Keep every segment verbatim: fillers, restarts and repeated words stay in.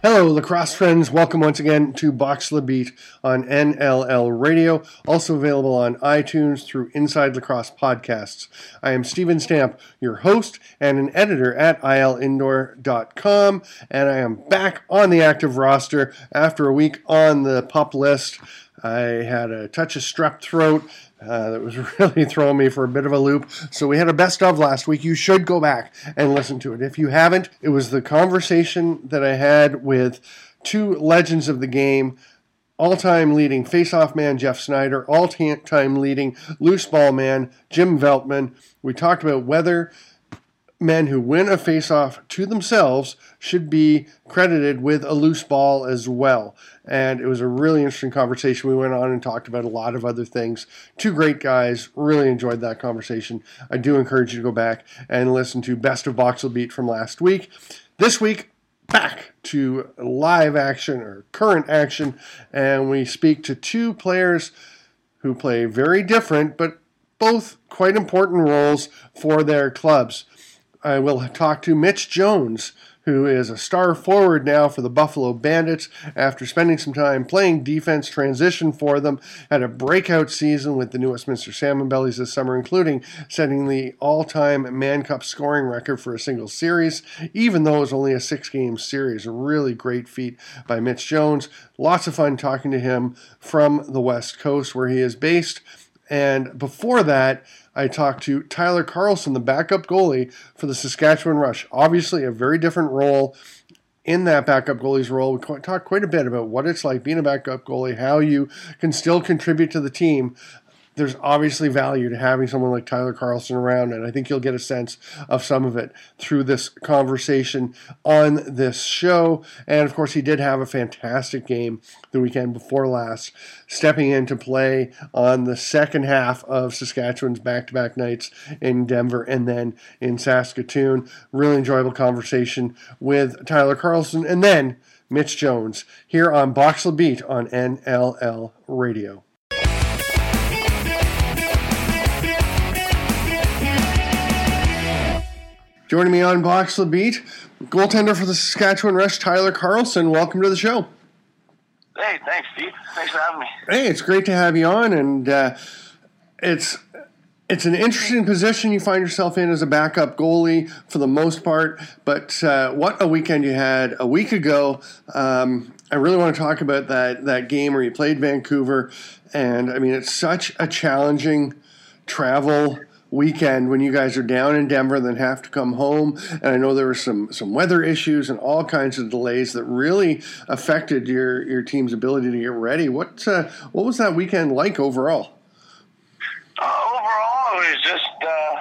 Hello, lacrosse friends. Welcome once again to Box the Beat on N L L Radio, also available on iTunes through Inside Lacrosse Podcasts. I am Steven Stamp, your host and an editor at I L indoor dot com, and I am back on the active roster after a week on the pup list. I had a touch of strep throat. Uh, that was really throwing me for a bit of a loop. So we had a best of last week. You should go back and listen to it. If you haven't, it was the conversation that I had with two legends of the game, all-time leading face-off man Jeff Snyder, all-time leading loose ball man Jim Veltman. We talked about whether men who win a face-off to themselves should be credited with a loose ball as well. And it was a really interesting conversation. We went on and talked about a lot of other things. Two great guys. Really enjoyed that conversation. I do encourage you to go back and listen to Best of Boxel Beat from last week. This week, back to live action or current action. And we speak to two players who play very different, but both quite important roles for their clubs. I will talk to Mitch Jones, who is a star forward now for the Buffalo Bandits after spending some time playing defense transition for them. Had a breakout season with the New Westminster Salmon Bellies this summer, including setting the all-time Mann Cup scoring record for a single series, even though it was only a six-game series. A really great feat by Mitch Jones. Lots of fun talking to him from the West Coast, where he is based. And before that, I talked to Tyler Carlson, the backup goalie for the Saskatchewan Rush. Obviously, a very different role in that backup goalie's role. We talked quite a bit about what it's like being a backup goalie, how you can still contribute to the team. There's obviously value to having someone like Tyler Carlson around, and I think you'll get a sense of some of it through this conversation on this show. And, of course, he did have a fantastic game the weekend before last, stepping into play on the second half of Saskatchewan's back-to-back nights in Denver and then in Saskatoon. Really enjoyable conversation with Tyler Carlson and then Mitch Jones here on Box the Beat on N L L Radio. Joining me on Box the Beat, goaltender for the Saskatchewan Rush, Tyler Carlson. Welcome to the show. Hey, thanks, Steve. Thanks for having me. Hey, it's great to have you on, and uh, it's it's an interesting position you find yourself in as a backup goalie for the most part, but uh, what a weekend you had a week ago. Um, I really want to talk about that, that game where you played Vancouver, and, I mean, it's such a challenging travel weekend when you guys are down in Denver and then have to come home. And I know there were some some weather issues and all kinds of delays that really affected your, your team's ability to get ready. What uh, what was that weekend like overall? Uh, overall, it was just uh,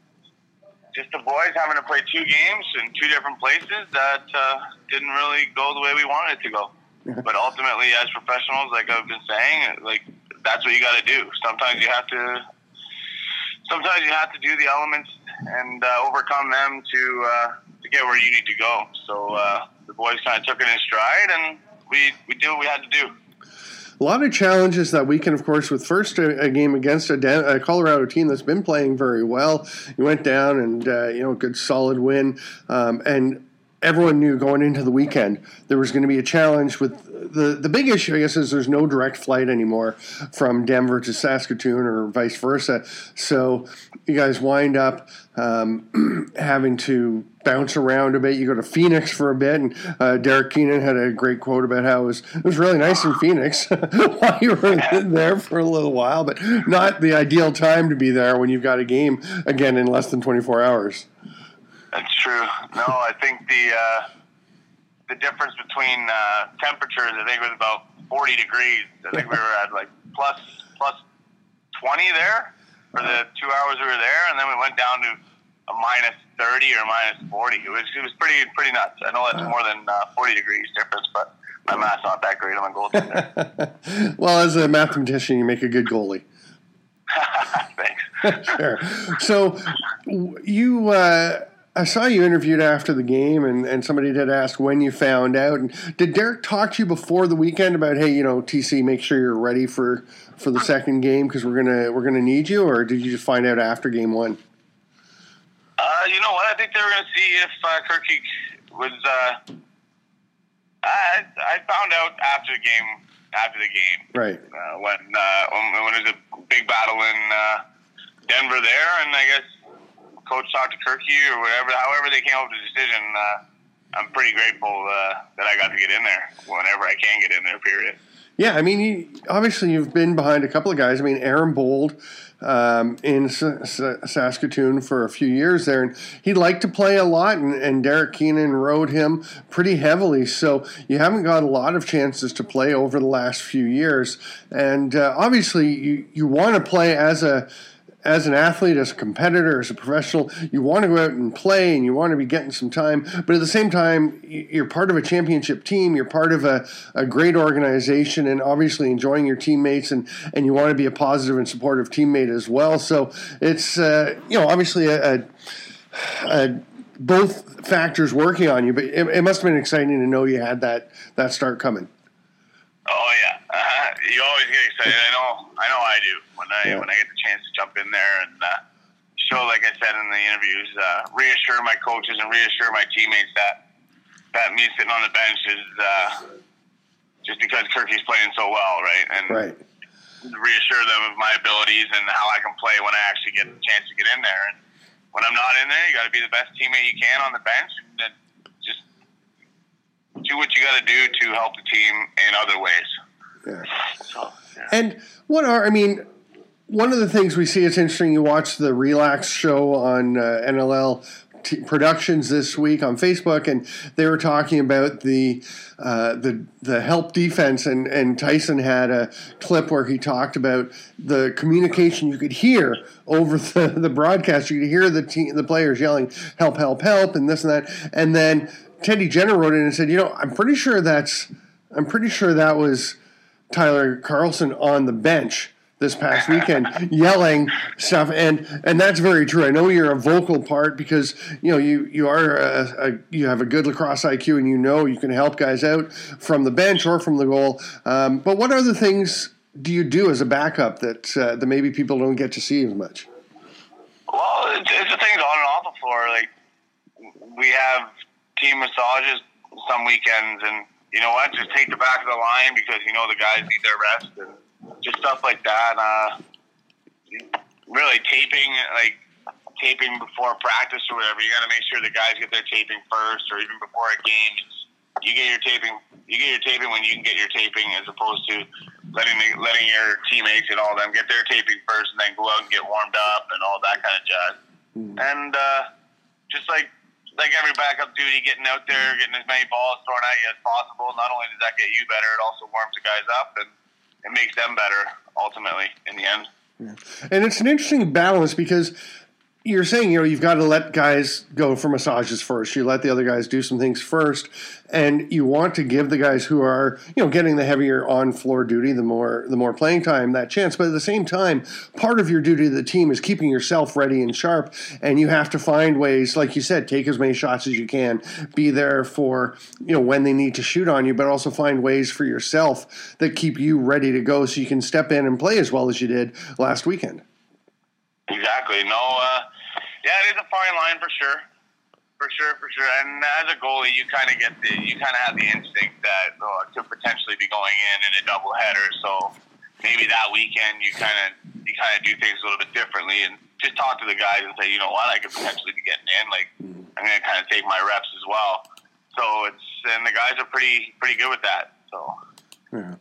just the boys having to play two games in two different places that uh, didn't really go the way we wanted it to go. But ultimately, as professionals, like I've been saying, like that's what you got to do. Sometimes you have to. Sometimes you have to do the elements and uh, overcome them to uh, to get where you need to go. So uh, the boys kind of took it in stride, and we, we did what we had to do. A lot of challenges that weekend, of course, with first a, a game against a, Den- a Colorado team that's been playing very well. You went down and, uh, you know, a good solid win. Um, and everyone knew going into the weekend there was going to be a challenge with the, the big issue, I guess, is there's no direct flight anymore from Denver to Saskatoon or vice versa. So you guys wind up um, having to bounce around a bit. You go to Phoenix for a bit, and uh, Derek Keenan had a great quote about how it was, it was really nice in Phoenix while you were there for a little while, but not the ideal time to be there when you've got a game, again, in less than twenty-four hours. That's true. No, I think the uh, the difference between uh, temperatures, I think it was about forty degrees. I think we were at like plus plus twenty there for the two hours we were there, and then we went down to a minus thirty or minus forty. It was it was pretty pretty nuts. I know that's more than uh, forty degrees difference, but my math's not that great on my goaltender. Well, as a mathematician, you make a good goalie. Thanks. Sure. So you. Uh, I saw you interviewed after the game, and, and somebody did ask when you found out. And did Derek talk to you before the weekend about, hey, you know, T C, make sure you're ready for, for the second game because we're gonna we're gonna need you, or did you just find out after game one? Uh, you know what? I think they were gonna see if uh, Kirky was uh, I I found out after the game. After the game, right? Uh, when, uh, when when it was a big battle in uh, Denver there, and I guess coach talked to Kirky or whatever. However, they came up with the decision. Uh, I'm pretty grateful uh, that I got to get in there whenever I can get in there. Period. Yeah, I mean, you, obviously you've been behind a couple of guys. I mean, Aaron Bold um, in S- S- Saskatoon for a few years there, and he liked to play a lot, and, and Derek Keenan rode him pretty heavily. So you haven't got a lot of chances to play over the last few years, and uh, obviously you, you want to play as a As an athlete, as a competitor, as a professional, you want to go out and play and you want to be getting some time. But at the same time, you're part of a championship team. You're part of a, a great organization and obviously enjoying your teammates, and, and you want to be a positive and supportive teammate as well. So it's, uh, you know, obviously a, a, a both factors working on you. But it, it must have been exciting to know you had that, that start coming. Oh yeah, uh, you always get excited. I know, I know, I do when I yeah. when I get the chance to jump in there and uh, show, like I said in the interviews, uh, reassure my coaches and reassure my teammates that that me sitting on the bench is uh, just because Kirky's playing so well, right? And right. reassure them of my abilities and how I can play when I actually get the chance to get in there. And when I'm not in there, you got to be the best teammate you can on the bench, and then just do what you got to do to help the team in other ways. Yeah. So, yeah. And what are, I mean, one of the things we see, it's interesting, you watch the Relax show on uh, N L L T- Productions this week on Facebook, and they were talking about the uh, the the help defense, and, and Tyson had a clip where he talked about the communication you could hear over the, the broadcast. You could hear the team, the players yelling, help, help, help, and this and that. And then Teddy Jenner wrote in and said, you know, I'm pretty sure that's, I'm pretty sure that was Tyler Carlson on the bench this past weekend yelling stuff, and and that's very true. I know you're a vocal part because you know you you are a, a, you have a good lacrosse I Q, and you know you can help guys out from the bench or from the goal. Um, but what other things do you do as a backup that uh, that maybe people don't get to see as much? Well, it's, it's the things on and off the floor. Like we have team massages some weekends, and you know what? Just take the back of the line because you know the guys need their rest and just stuff like that. Uh, really taping, like taping before practice or whatever. You got to make sure the guys get their taping first, or even before a game. You get your taping. You get your taping when you can get your taping, as opposed to letting the, letting your teammates and all them get their taping first, and then go out and get warmed up and all that kind of jazz. Mm. And uh, just like. Like every backup duty, getting out there, getting as many balls thrown at you as possible. Not only does that get you better, it also warms the guys up and it makes them better ultimately in the end. Yeah. And it's an interesting balance because you're saying, you know, you've got to let guys go for massages first. You let the other guys do some things first, and you want to give the guys who are, you know, getting the heavier on-floor duty, the more the more playing time, that chance. But at the same time, part of your duty to the team is keeping yourself ready and sharp, and you have to find ways, like you said, take as many shots as you can, be there for, you know, when they need to shoot on you, but also find ways for yourself that keep you ready to go so you can step in and play as well as you did last weekend. Exactly. No, uh, yeah, it is a fine line for sure, for sure, for sure. And as a goalie, you kind of get the, you kind of have the instinct that oh, it could potentially be going in in a doubleheader. So maybe that weekend you kind of, you kind of do things a little bit differently and just talk to the guys and say, you know what, I could potentially be getting in. Like I'm going to kind of take my reps as well. So it's, and the guys are pretty, pretty good with that. So. Yeah.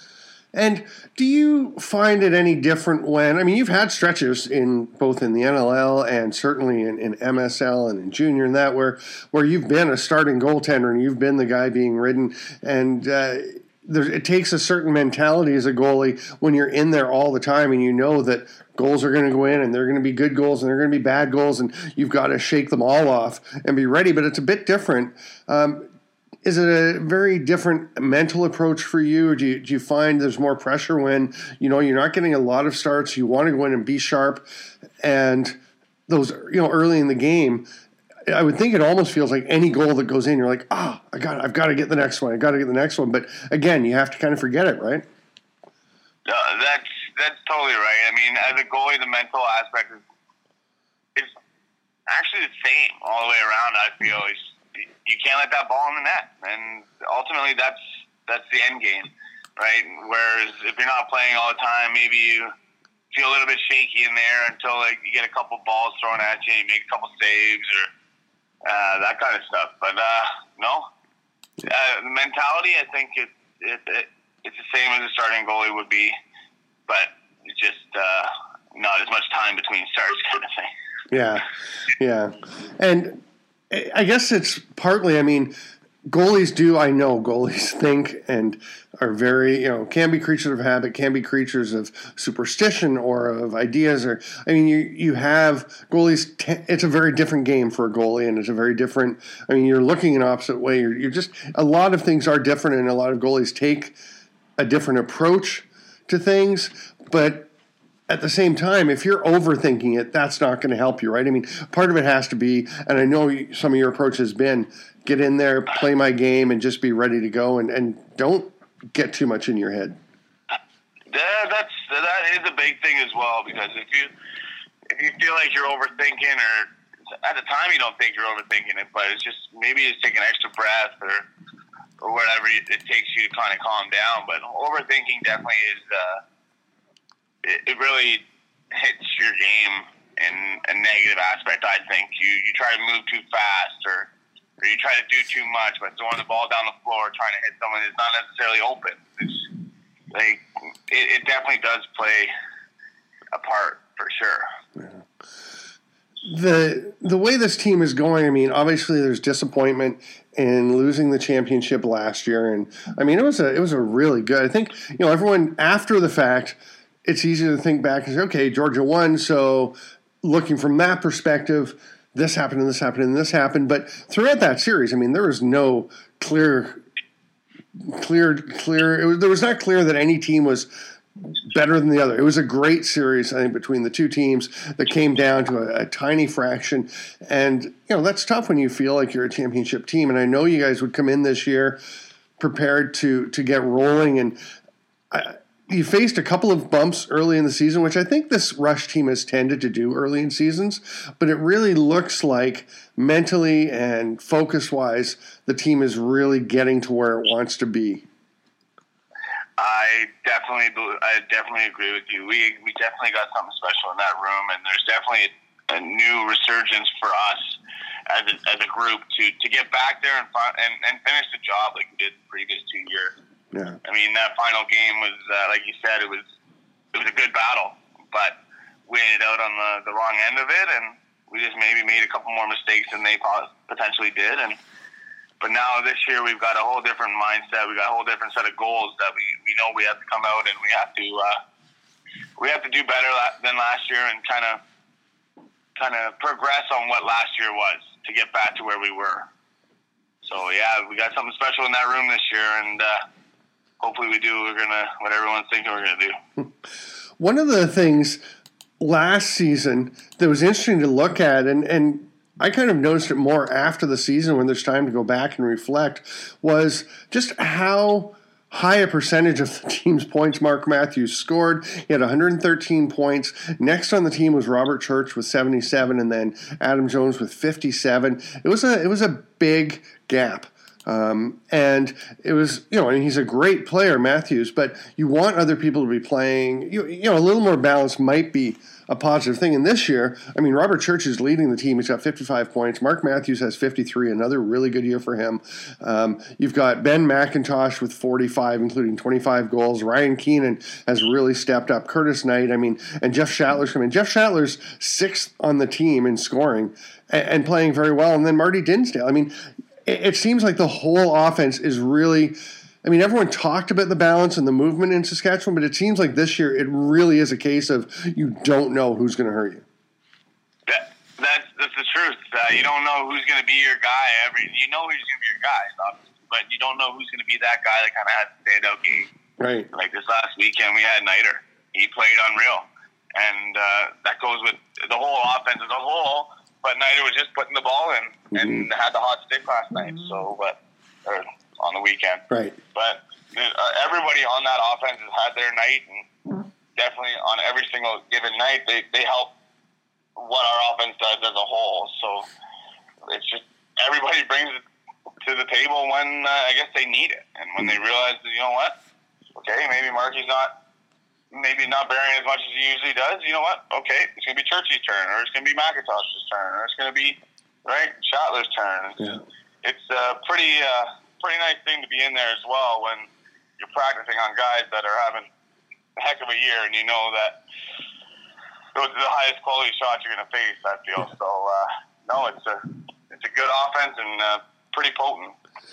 And do you find it any different when, I mean, you've had stretches in both in the N L L and certainly in, in M S L and in junior and that where, where you've been a starting goaltender and you've been the guy being ridden, and uh, there, it takes a certain mentality as a goalie when you're in there all the time and you know that goals are going to go in and they're going to be good goals and they're going to be bad goals and you've got to shake them all off and be ready, but it's a bit different. Um, Is it a very different mental approach for you, or do you, do you find there's more pressure when, you know, you're not getting a lot of starts, you want to go in and be sharp, and those, you know, early in the game, I would think it almost feels like any goal that goes in, you're like, ah, oh, I got, I've got to get the next one, I got to get the next one. But again, you have to kind of forget it, right? Uh, that's that's totally right. I mean, as a goalie, the mental aspect is, is actually the same all the way around. I feel it's you can't let that ball in the net. And ultimately, that's that's the end game, right? Whereas if you're not playing all the time, maybe you feel a little bit shaky in there until like you get a couple balls thrown at you, and you make a couple saves or uh, that kind of stuff. But uh, no, uh, the mentality, I think it, it, it it's the same as a starting goalie would be, but it's just uh, not as much time between starts, kind of thing. Yeah, yeah, and I guess it's partly. I mean, goalies do. I know goalies think and are very, you know, can be creatures of habit, can be creatures of superstition or of ideas. Or I mean, you you have goalies. T- it's a very different game for a goalie, and it's a very different. I mean, you're looking an opposite way. You're, you're just a lot of things are different, and a lot of goalies take a different approach to things, but at the same time, if you're overthinking it, that's not going to help you, right? I mean, part of it has to be, and I know some of your approach has been, get in there, play my game, and just be ready to go, and, and don't get too much in your head. Yeah, that's that is a big thing as well, because if you if you feel like you're overthinking, or at the time you don't think you're overthinking it, but it's just maybe just take an extra breath or or whatever it, it takes you to kind of calm down. But overthinking definitely is. Uh, It, it really hits your game in a negative aspect, I think. You you try to move too fast or, or you try to do too much by throwing the ball down the floor, trying to hit someone that's not necessarily open. It's like it, it definitely does play a part for sure. Yeah. The the way this team is going, I mean, obviously there's disappointment in losing the championship last year, and I mean it was a it was a really good. I think, you know, everyone after the fact, it's easy to think back and say, okay, Georgia won, so looking from that perspective, this happened and this happened and this happened. But throughout that series, I mean, there was no clear, clear, clear. It was, there was not clear that any team was better than the other. It was a great series, I think, between the two teams that came down to a, a tiny fraction. And, you know, that's tough when you feel like you're a championship team. And I know you guys would come in this year prepared to to get rolling. And I, you faced a couple of bumps early in the season, which I think this Rush team has tended to do early in seasons, but it really looks like mentally and focus-wise, the team is really getting to where it wants to be. I definitely, I definitely agree with you. We we definitely got something special in that room, and there's definitely a, a new resurgence for us as a, as a group to, to get back there and, and and finish the job like we did the previous two years. Yeah. I mean, that final game was, uh, like you said, it was it was a good battle, but we ended out on the, the wrong end of it, and we just maybe made a couple more mistakes than they potentially did. And but now this year we've got a whole different mindset. We got a whole different set of goals that we, we know we have to come out and we have to uh, we have to do better than last year and kind of kind of progress on what last year was to get back to where we were. So yeah, we got something special in that room this year, and. Uh, Hopefully we do we're gonna what everyone's thinking we're going to do. One of the things last season that was interesting to look at, and, and I kind of noticed it more after the season when there's time to go back and reflect, was just how high a percentage of the team's points Mark Matthews scored. He had one hundred thirteen points. Next on the team was Robert Church with seventy-seven, and then Adam Jones with fifty-seven. It was a it was a big gap. Um, and it was, you know, and he's a great player, Matthews, but you want other people to be playing, you, you know, a little more balance might be a positive thing. And this year, I mean, Robert Church is leading the team. He's got fifty-five points. Mark Matthews has fifty-three, another really good year for him. Um, you've got Ben McIntosh with forty-five, including twenty-five goals. Ryan Keenan has really stepped up. Curtis Knight, I mean, and Jeff Shattler's coming. Jeff Shattler's sixth on the team in scoring and, and playing very well. And then Marty Dinsdale. I mean, it seems like the whole offense is really, I mean, everyone talked about the balance and the movement in Saskatchewan, but it seems like this year it really is a case of you don't know who's going to hurt you. That, that's, that's the truth. Uh, you don't know who's going to be your guy. Every You know who's going to be your guy, obviously, but you don't know who's going to be that guy that kind of has a standout game. Right. Like this last weekend, we had Nighter. He played unreal. And uh, that goes with the whole offense as a whole. But Nighter was just putting the ball in and mm-hmm. had the hot stick last night. So, but or on the weekend, right? But uh, everybody on that offense has had their night, and definitely on every single given night, they they help what our offense does as a whole. So it's just everybody brings it to the table when uh, I guess they need it, and when they realize that, you know what, okay, maybe Marky's not, maybe not bearing as much as he usually does. You know what? Okay, it's gonna be Churchy's turn, or it's gonna be McIntosh's turn, or it's gonna be right Shattler's turn. It's, yeah. it's a pretty uh, pretty nice thing to be in there as well when you're practicing on guys that are having a heck of a year, and you know that those are the highest quality shots you're going to face, I feel. So, uh, no, it's a it's a good offense and uh, pretty potent.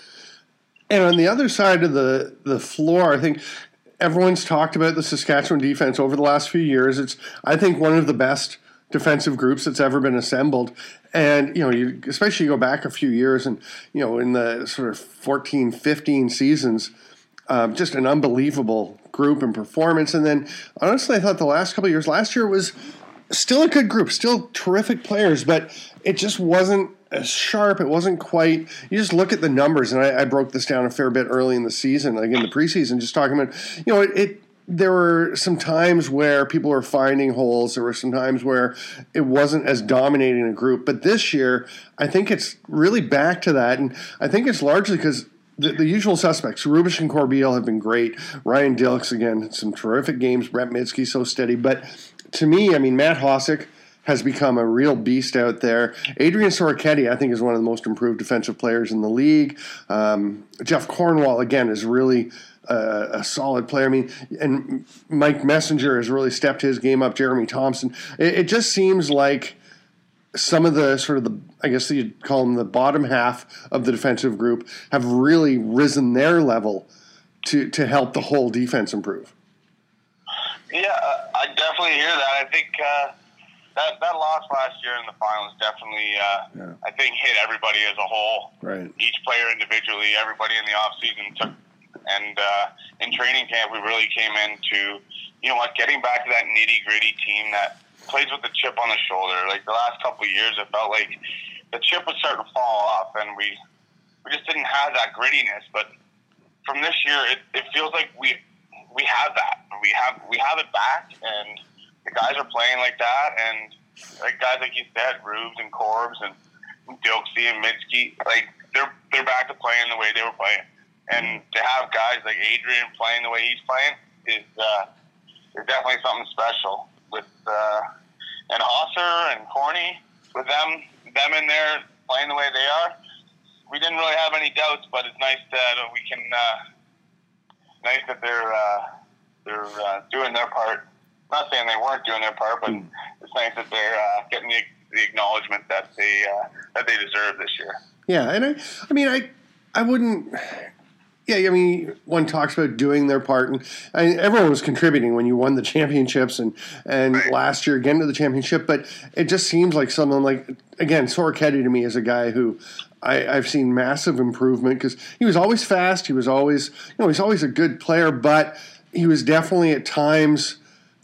And on the other side of the, the floor, I think everyone's talked about the Saskatchewan defense over the last few years. It's, I think, one of the best defensive groups that's ever been assembled. And, you know, you, especially you go back a few years and, you know, in the sort of fourteen, fifteen seasons, um, just an unbelievable group and performance. And then, honestly, I thought the last couple of years, last year was still a good group, still terrific players, but it just wasn't as sharp. It wasn't quite, you just look at the numbers, and I, I broke this down a fair bit early in the season, like in the preseason, just talking about, you know, it, it there were some times where people were finding holes. There were some times where it wasn't as dominating a group. But this year, I think it's really back to that. And I think it's largely because the, the usual suspects, Rubish and Corbeil, have been great. Ryan Dilks, again, some terrific games. Brett Mitsky, so steady. But to me, I mean, Matt Hossack has become a real beast out there. Adrian Soroketti, I think, is one of the most improved defensive players in the league. Um, Jeff Cornwall, again, is really uh, a solid player. I mean, and Mike Messenger has really stepped his game up. Jeremy Thompson. It, it just seems like some of the sort of the, I guess you'd call them the bottom half of the defensive group, have really risen their level to, to help the whole defense improve. Yeah, I definitely hear that. I think uh, that that loss last year in the finals definitely, uh, yeah. I think, hit everybody as a whole. Right. Each player individually, everybody in the offseason took, and uh, in training camp we really came into, you know what, getting back to that nitty-gritty team that plays with the chip on the shoulder. Like the last couple of years, it felt like the chip was starting to fall off, and we we just didn't have that grittiness. But from this year, it, it feels like we we have that. We have we have it back, and the guys are playing like that. And like guys like you said, Rubes and Corbs and Dilksy and Mitsky, like they're they're back to playing the way they were playing. And to have guys like Adrian playing the way he's playing is uh, is definitely something special. With uh, and Hosser and Corny, with them them in there playing the way they are, we didn't really have any doubts. But it's nice that we can, uh, nice that they're uh, they're uh, doing their part. I'm not saying they weren't doing their part, but it's nice that they're uh, getting the, the acknowledgement that they uh, that they deserve this year. Yeah, and I, I mean, I, I wouldn't. Yeah, I mean, one talks about doing their part, and I mean, everyone was contributing when you won the championships, and, and right. last year again to the championship. But it just seems like someone like, again, Soroketti to me is a guy who I, I've seen massive improvement because he was always fast. He was always, you know, he's always a good player, but he was definitely at times.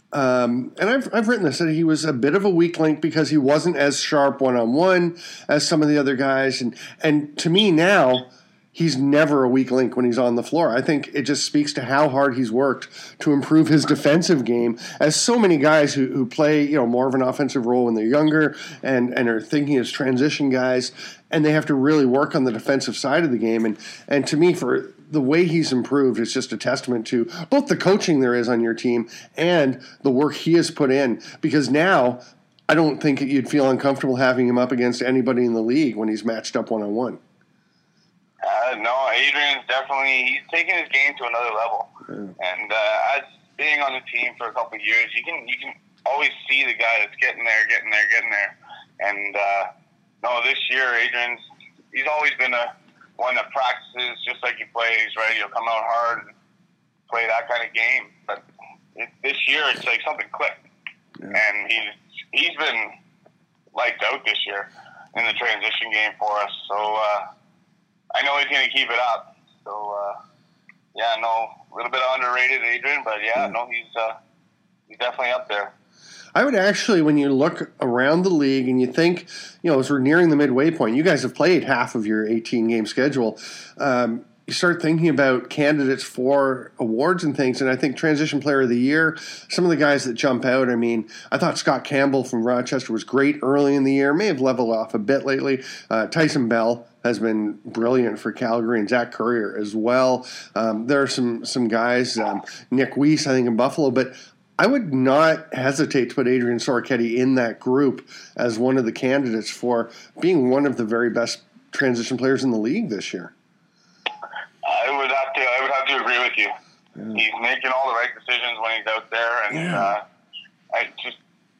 Um, and I've I've written this that he was a bit of a weak link because he wasn't as sharp one on one as some of the other guys, and and to me now. He's never a weak link when he's on the floor. I think it just speaks to how hard he's worked to improve his defensive game, as so many guys who, who play, you know, more of an offensive role when they're younger and, and are thinking as transition guys, and they have to really work on the defensive side of the game. And, and to me, for the way he's improved, it's just a testament to both the coaching there is on your team and the work he has put in. Because now I don't think you'd feel uncomfortable having him up against anybody in the league when he's matched up one-on-one. Uh, no, Adrian's definitely, he's taking his game to another level. Yeah. And uh, as being on the team for a couple of years, you can you can always see the guy that's getting there, getting there, getting there. And uh, no, this year, Adrian's, he's always been a one that practices just like he plays, right? He'll come out hard and play that kind of game. But it, this year, it's like something clicked. Yeah. And he's, he's been lights out this year in the transition game for us. So, uh, I know he's going to keep it up. So, uh, yeah, no, a little bit underrated, Adrian, but yeah, yeah. no, he's uh, he's definitely up there. I would actually, when you look around the league and you think, you know, as we're nearing the midway point, you guys have played half of your eighteen-game schedule. Um, you start thinking about candidates for awards and things, and I think Transition Player of the Year, some of the guys that jump out, I mean, I thought Scott Campbell from Rochester was great early in the year, may have leveled off a bit lately. Uh, Tyson Bell has been brilliant for Calgary, and Zach Currier as well. Um, there are some some guys, um, Nick Weiss, I think, in Buffalo, but I would not hesitate to put Adrian Soroketti in that group as one of the candidates for being one of the very best transition players in the league this year. I would have to. I would have to agree with you. Yeah. He's making all the right decisions when he's out there, and yeah. uh, I just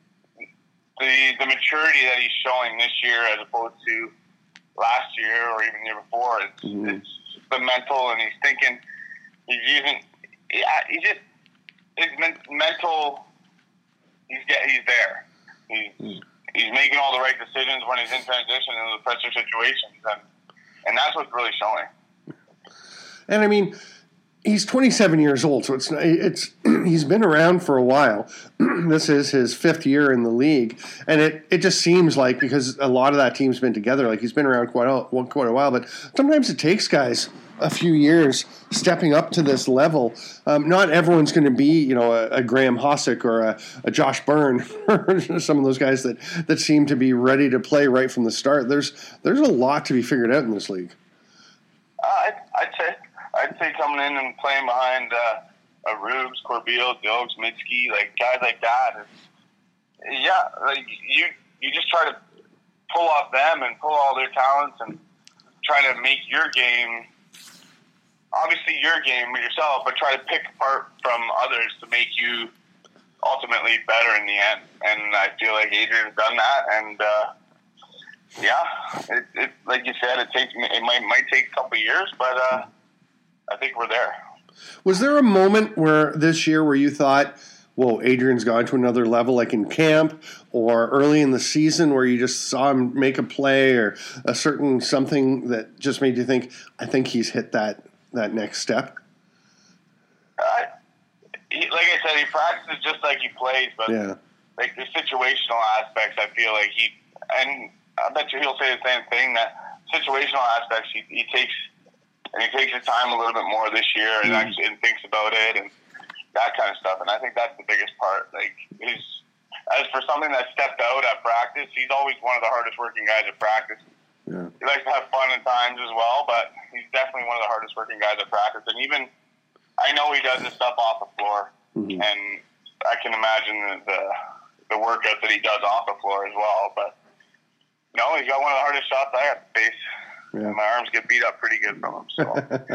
the the maturity that he's showing this year as opposed to last year or even the year before. It's, mm-hmm. it's the mental, and he's thinking. He's using. Yeah, he just his men- mental. He's get. He's there. He's mm. he's making all the right decisions when he's in transition in the pressure situations, and and that's what's really showing. And I mean, he's twenty-seven years old, so it's it's he's been around for a while. This is his fifth year in the league, and it, it just seems like, because a lot of that team's been together, like he's been around quite a, quite a while. But sometimes it takes guys a few years stepping up to this level. Um, not everyone's going to be, you know, a, a Graham Hossick or a, a Josh Byrne, or some of those guys that, that seem to be ready to play right from the start. There's there's a lot to be figured out in this league. Uh, I'd, I'd say. I'd say coming in and playing behind uh, a Rubes, Corbeil, Dilks, Mitski, like guys like that. Is, yeah, like you you just try to pull off them and pull all their talents and try to make your game, obviously your game yourself, but try to pick apart from others to make you ultimately better in the end. And I feel like Adrian's done that. And uh, yeah, it, it like you said, it takes it might might take a couple of years, but. Uh, I think we're there. Was there a moment where this year where you thought, whoa, Adrian's gone to another level, like in camp or early in the season, where you just saw him make a play or a certain something that just made you think, I think he's hit that, that next step? Uh, he, like I said, he practices just like he plays, but yeah. like the situational aspects, I feel like he, and I bet you he'll say the same thing, that situational aspects he, he takes – and he takes his time a little bit more this year and mm-hmm. actually and thinks about it and that kind of stuff. And I think that's the biggest part. Like he's as for something that stepped out at practice, he's always one of the hardest working guys at practice. Yeah. He likes to have fun at times as well, but he's definitely one of the hardest working guys at practice. And even I know he does this stuff off the floor, mm-hmm. and I can imagine the, the the workout that he does off the floor as well. But no, he's got one of the hardest shots I have to face. Yeah. My arms get beat up pretty good from him. So.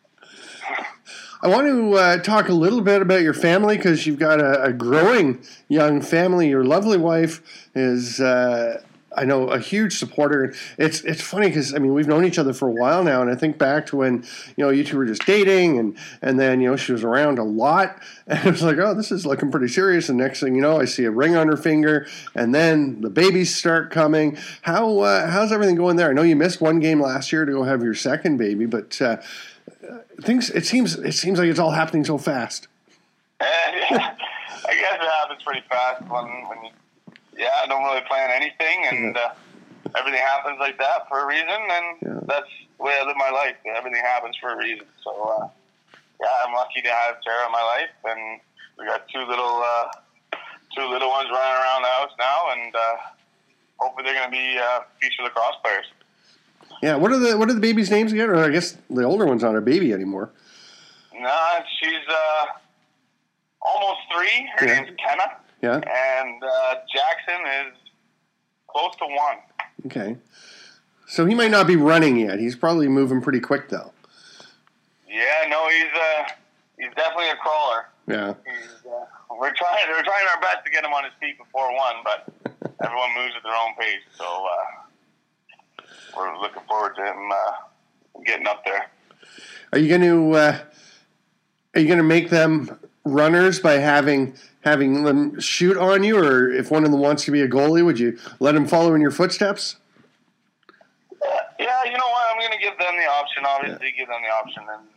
I want to uh, talk a little bit about your family, because you've got a, a growing young family. Your lovely wife is, uh, I know, a huge supporter. It's it's funny because, I mean, we've known each other for a while now, and I think back to when, you know, you two were just dating, and, and then, you know, she was around a lot, and it was like, oh, this is looking pretty serious, and next thing you know, I see a ring on her finger, and then the babies start coming. How uh, how's everything going there? I know you missed one game last year to go have your second baby, but uh, things it seems it seems like it's all happening so fast. Uh, yeah. I guess it happens pretty fast when when you. Yeah, I don't really plan anything, and uh, everything happens like that for a reason, and yeah. that's the way I live my life. Everything happens for a reason. So, uh, yeah, I'm lucky to have Sarah in my life, and we got two little uh, two little ones running around the house now, and uh, hopefully they're going to be uh, future lacrosse players. Yeah, what are the what are the babies' names again? Or I guess the older one's not a baby anymore. Nah, she's uh, almost three. Her yeah. name's Kenna. Yeah. And uh, Jackson is close to one. Okay. So he might not be running yet. He's probably moving pretty quick, though. Yeah, no, he's uh, he's definitely a crawler. Yeah. He's, uh, we're trying we're trying our best to get him on his feet before one, but everyone moves at their own pace. So uh, we're looking forward to him uh, getting up there. Are you going to uh, are you going to make them runners by having having them shoot on you, or if one of them wants to be a goalie, would you let them follow in your footsteps? Uh, yeah, you know what? I'm going to give them the option. Obviously, yeah. give them the option, and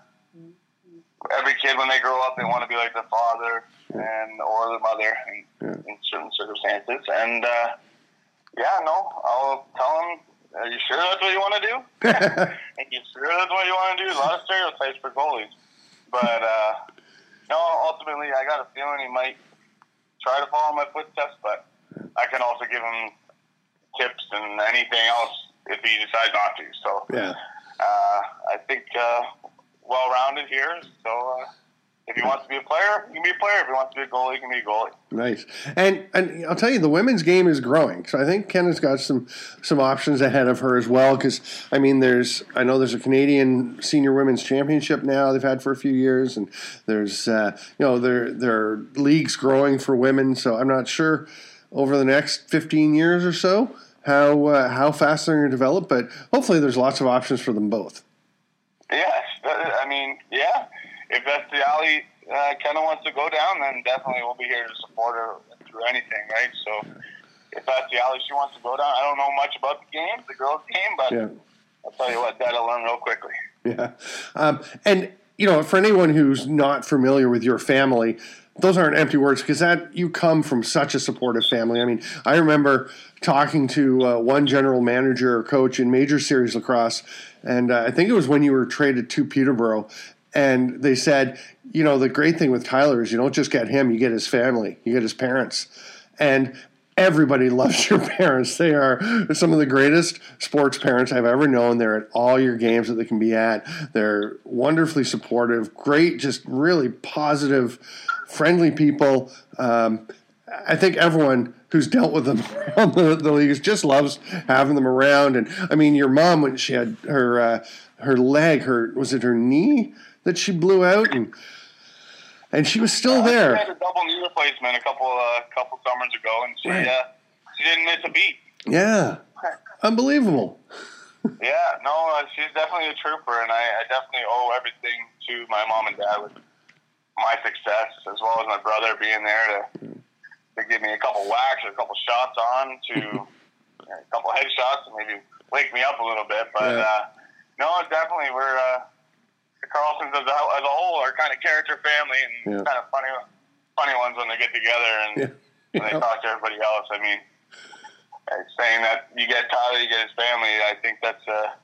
uh, every kid when they grow up, they want to be like their father yeah. and or their mother in, yeah. in certain circumstances. And uh, yeah, no, I'll tell them. Are you sure that's what you want to do? Are you sure that's what you want to do? A lot of stereotypes for goalies, but. Uh, No, ultimately, I got a feeling he might try to follow my footsteps, but I can also give him tips and anything else if he decides not to. So yeah, uh, I think uh, well-rounded here. So uh, if he wants to be a player, he can be a player. If he wants to be a goalie, he can be a goalie. Nice. And and I'll tell you, the women's game is growing. So I think Kenna's got some some options ahead of her as well. Because I mean, there's I know there's a Canadian Senior Women's Championship now they've had for a few years, and there's uh, you know there there are leagues growing for women. So I'm not sure over the next fifteen years or so how uh, how fast they're going to develop, but hopefully there's lots of options for them both. Yes, I mean, yeah. If that's the alley uh, Kenna wants to go down, then definitely we'll be here to support her through anything, right? So if that's the alley she wants to go down, I don't know much about the game, the girls' game, but yeah. I'll tell you what, that'll learn real quickly. Yeah, um, and you know, for anyone who's not familiar with your family, those aren't empty words because that you come from such a supportive family. I mean, I remember talking to uh, one general manager or coach in Major Series lacrosse, and uh, I think it was when you were traded to Peterborough, and they said, you know, the great thing with Tyler is you don't just get him, you get his family, you get his parents, and everybody loves your parents. They are some of the greatest sports parents I've ever known. They're at all your games that they can be at. They're wonderfully supportive, great, just really positive, friendly people. Um, I think everyone who's dealt with them around the, the leagues just loves having them around. And I mean, your mom, when she had her uh, her leg, her was it her knee that she blew out, and and she was still uh, there. She had a double knee replacement a couple uh, couple summers ago, and she right. uh, she didn't miss a beat. Yeah, unbelievable. Yeah, no, uh, she's definitely a trooper, and I, I definitely owe everything to my mom and dad with my success, as well as my brother being there to to give me a couple whacks or a couple shots on, to you know, a couple headshots, and maybe wake me up a little bit. But yeah. uh, no, definitely we're uh, the Carlsons as a, as a whole are kind of character family, and yeah. kind of funny funny ones when they get together and yeah. when they talk to everybody else. I mean, saying that you get Tyler, you get his family, I think that's a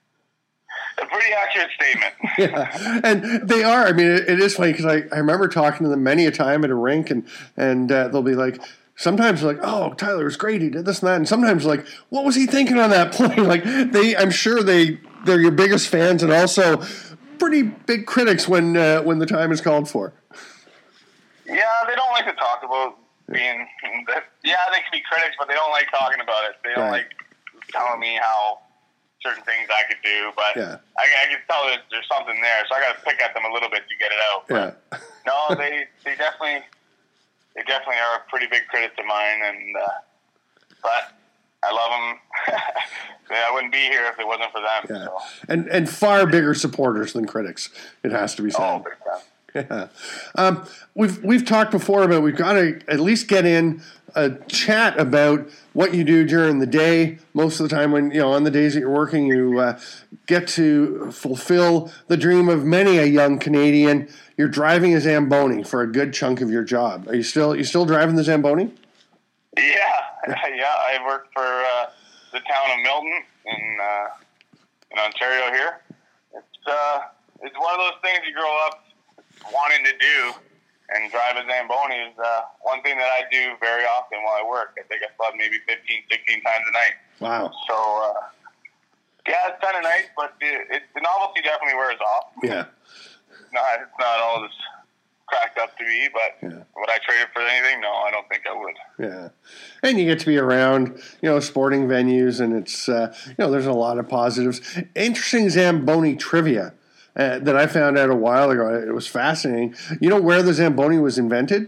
A pretty accurate statement. Yeah, and they are. I mean, it, it is funny because I, I remember talking to them many a time at a rink, and and uh, they'll be like, sometimes like, oh, Tyler was great, he did this and that, and sometimes like, what was he thinking on that play? Like they, I'm sure they they're your biggest fans and also pretty big critics when uh, when the time is called for. Yeah, they don't like to talk about being. Yeah, they can be critics, but they don't like talking about it. They don't right. like telling me how certain things I could do, but yeah. I, I can tell that there's something there, so I got to pick at them a little bit to get it out. But yeah. no, they they definitely they definitely are a pretty big critics of mine, and uh, but I love them. I wouldn't be here if it wasn't for them. Yeah. So. And and far bigger supporters than critics, it has to be said. Oh, big time. Yeah. Um, we've we've talked before about we've got to at least get in a chat about what you do during the day. Most of the time when, you know, on the days that you're working, you uh, get to fulfill the dream of many a young Canadian. You're driving a Zamboni for a good chunk of your job. Are you still you still driving the Zamboni? Yeah. Yeah. I work for uh, the town of Milton in, uh, in Ontario here. It's, uh, it's one of those things you grow up wanting to do. And drive a Zamboni is uh, one thing that I do very often while I work. I think I flood maybe fifteen, sixteen times a night. Wow. So, uh, yeah, it's kind of nice, but the, it, the novelty definitely wears off. Yeah. It's not, it's not all this cracked up to be, but yeah. would I trade it for anything? No, I don't think I would. Yeah. And you get to be around, you know, sporting venues, and it's, uh, you know, there's a lot of positives. Interesting Zamboni trivia. Uh, that I found out a while ago. It was fascinating. You know where the Zamboni was invented?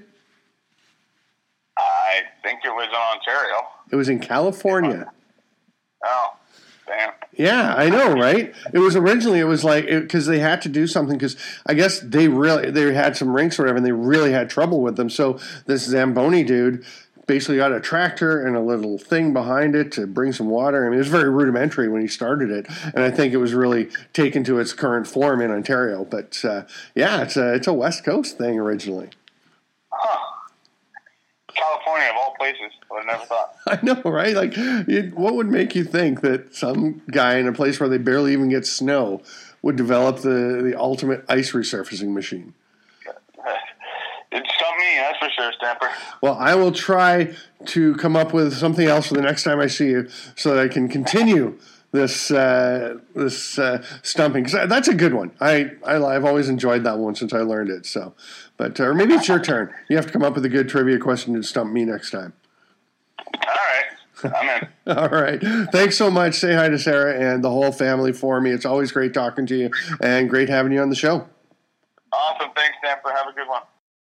I think it was in Ontario. It was in California. Oh, damn. Yeah, I know, right? It was originally, it was like, because they had to do something, because I guess they really, they had some rinks or whatever, and they really had trouble with them. So this Zamboni dude basically got a tractor and a little thing behind it to bring some water. I mean, it was very rudimentary when he started it, and I think it was really taken to its current form in Ontario. But uh, yeah, it's a it's a West Coast thing originally. Huh. California, of all places, I would have never thought. I know, right? Like, it, what would make you think that some guy in a place where they barely even get snow would develop the, the ultimate ice resurfacing machine? It's something, that's for sure, Stamper. Well, I will try to come up with something else for the next time I see you so that I can continue this uh, this uh, stumping. 'Cause that's a good one. I, I I've always enjoyed that one since I learned it. So, but uh, or maybe it's your turn. You have to come up with a good trivia question to stump me next time. All right, I'm in. All right. Thanks so much. Say hi to Sarah and the whole family for me. It's always great talking to you and great having you on the show. Awesome. Thanks, Stamper. Have a good one.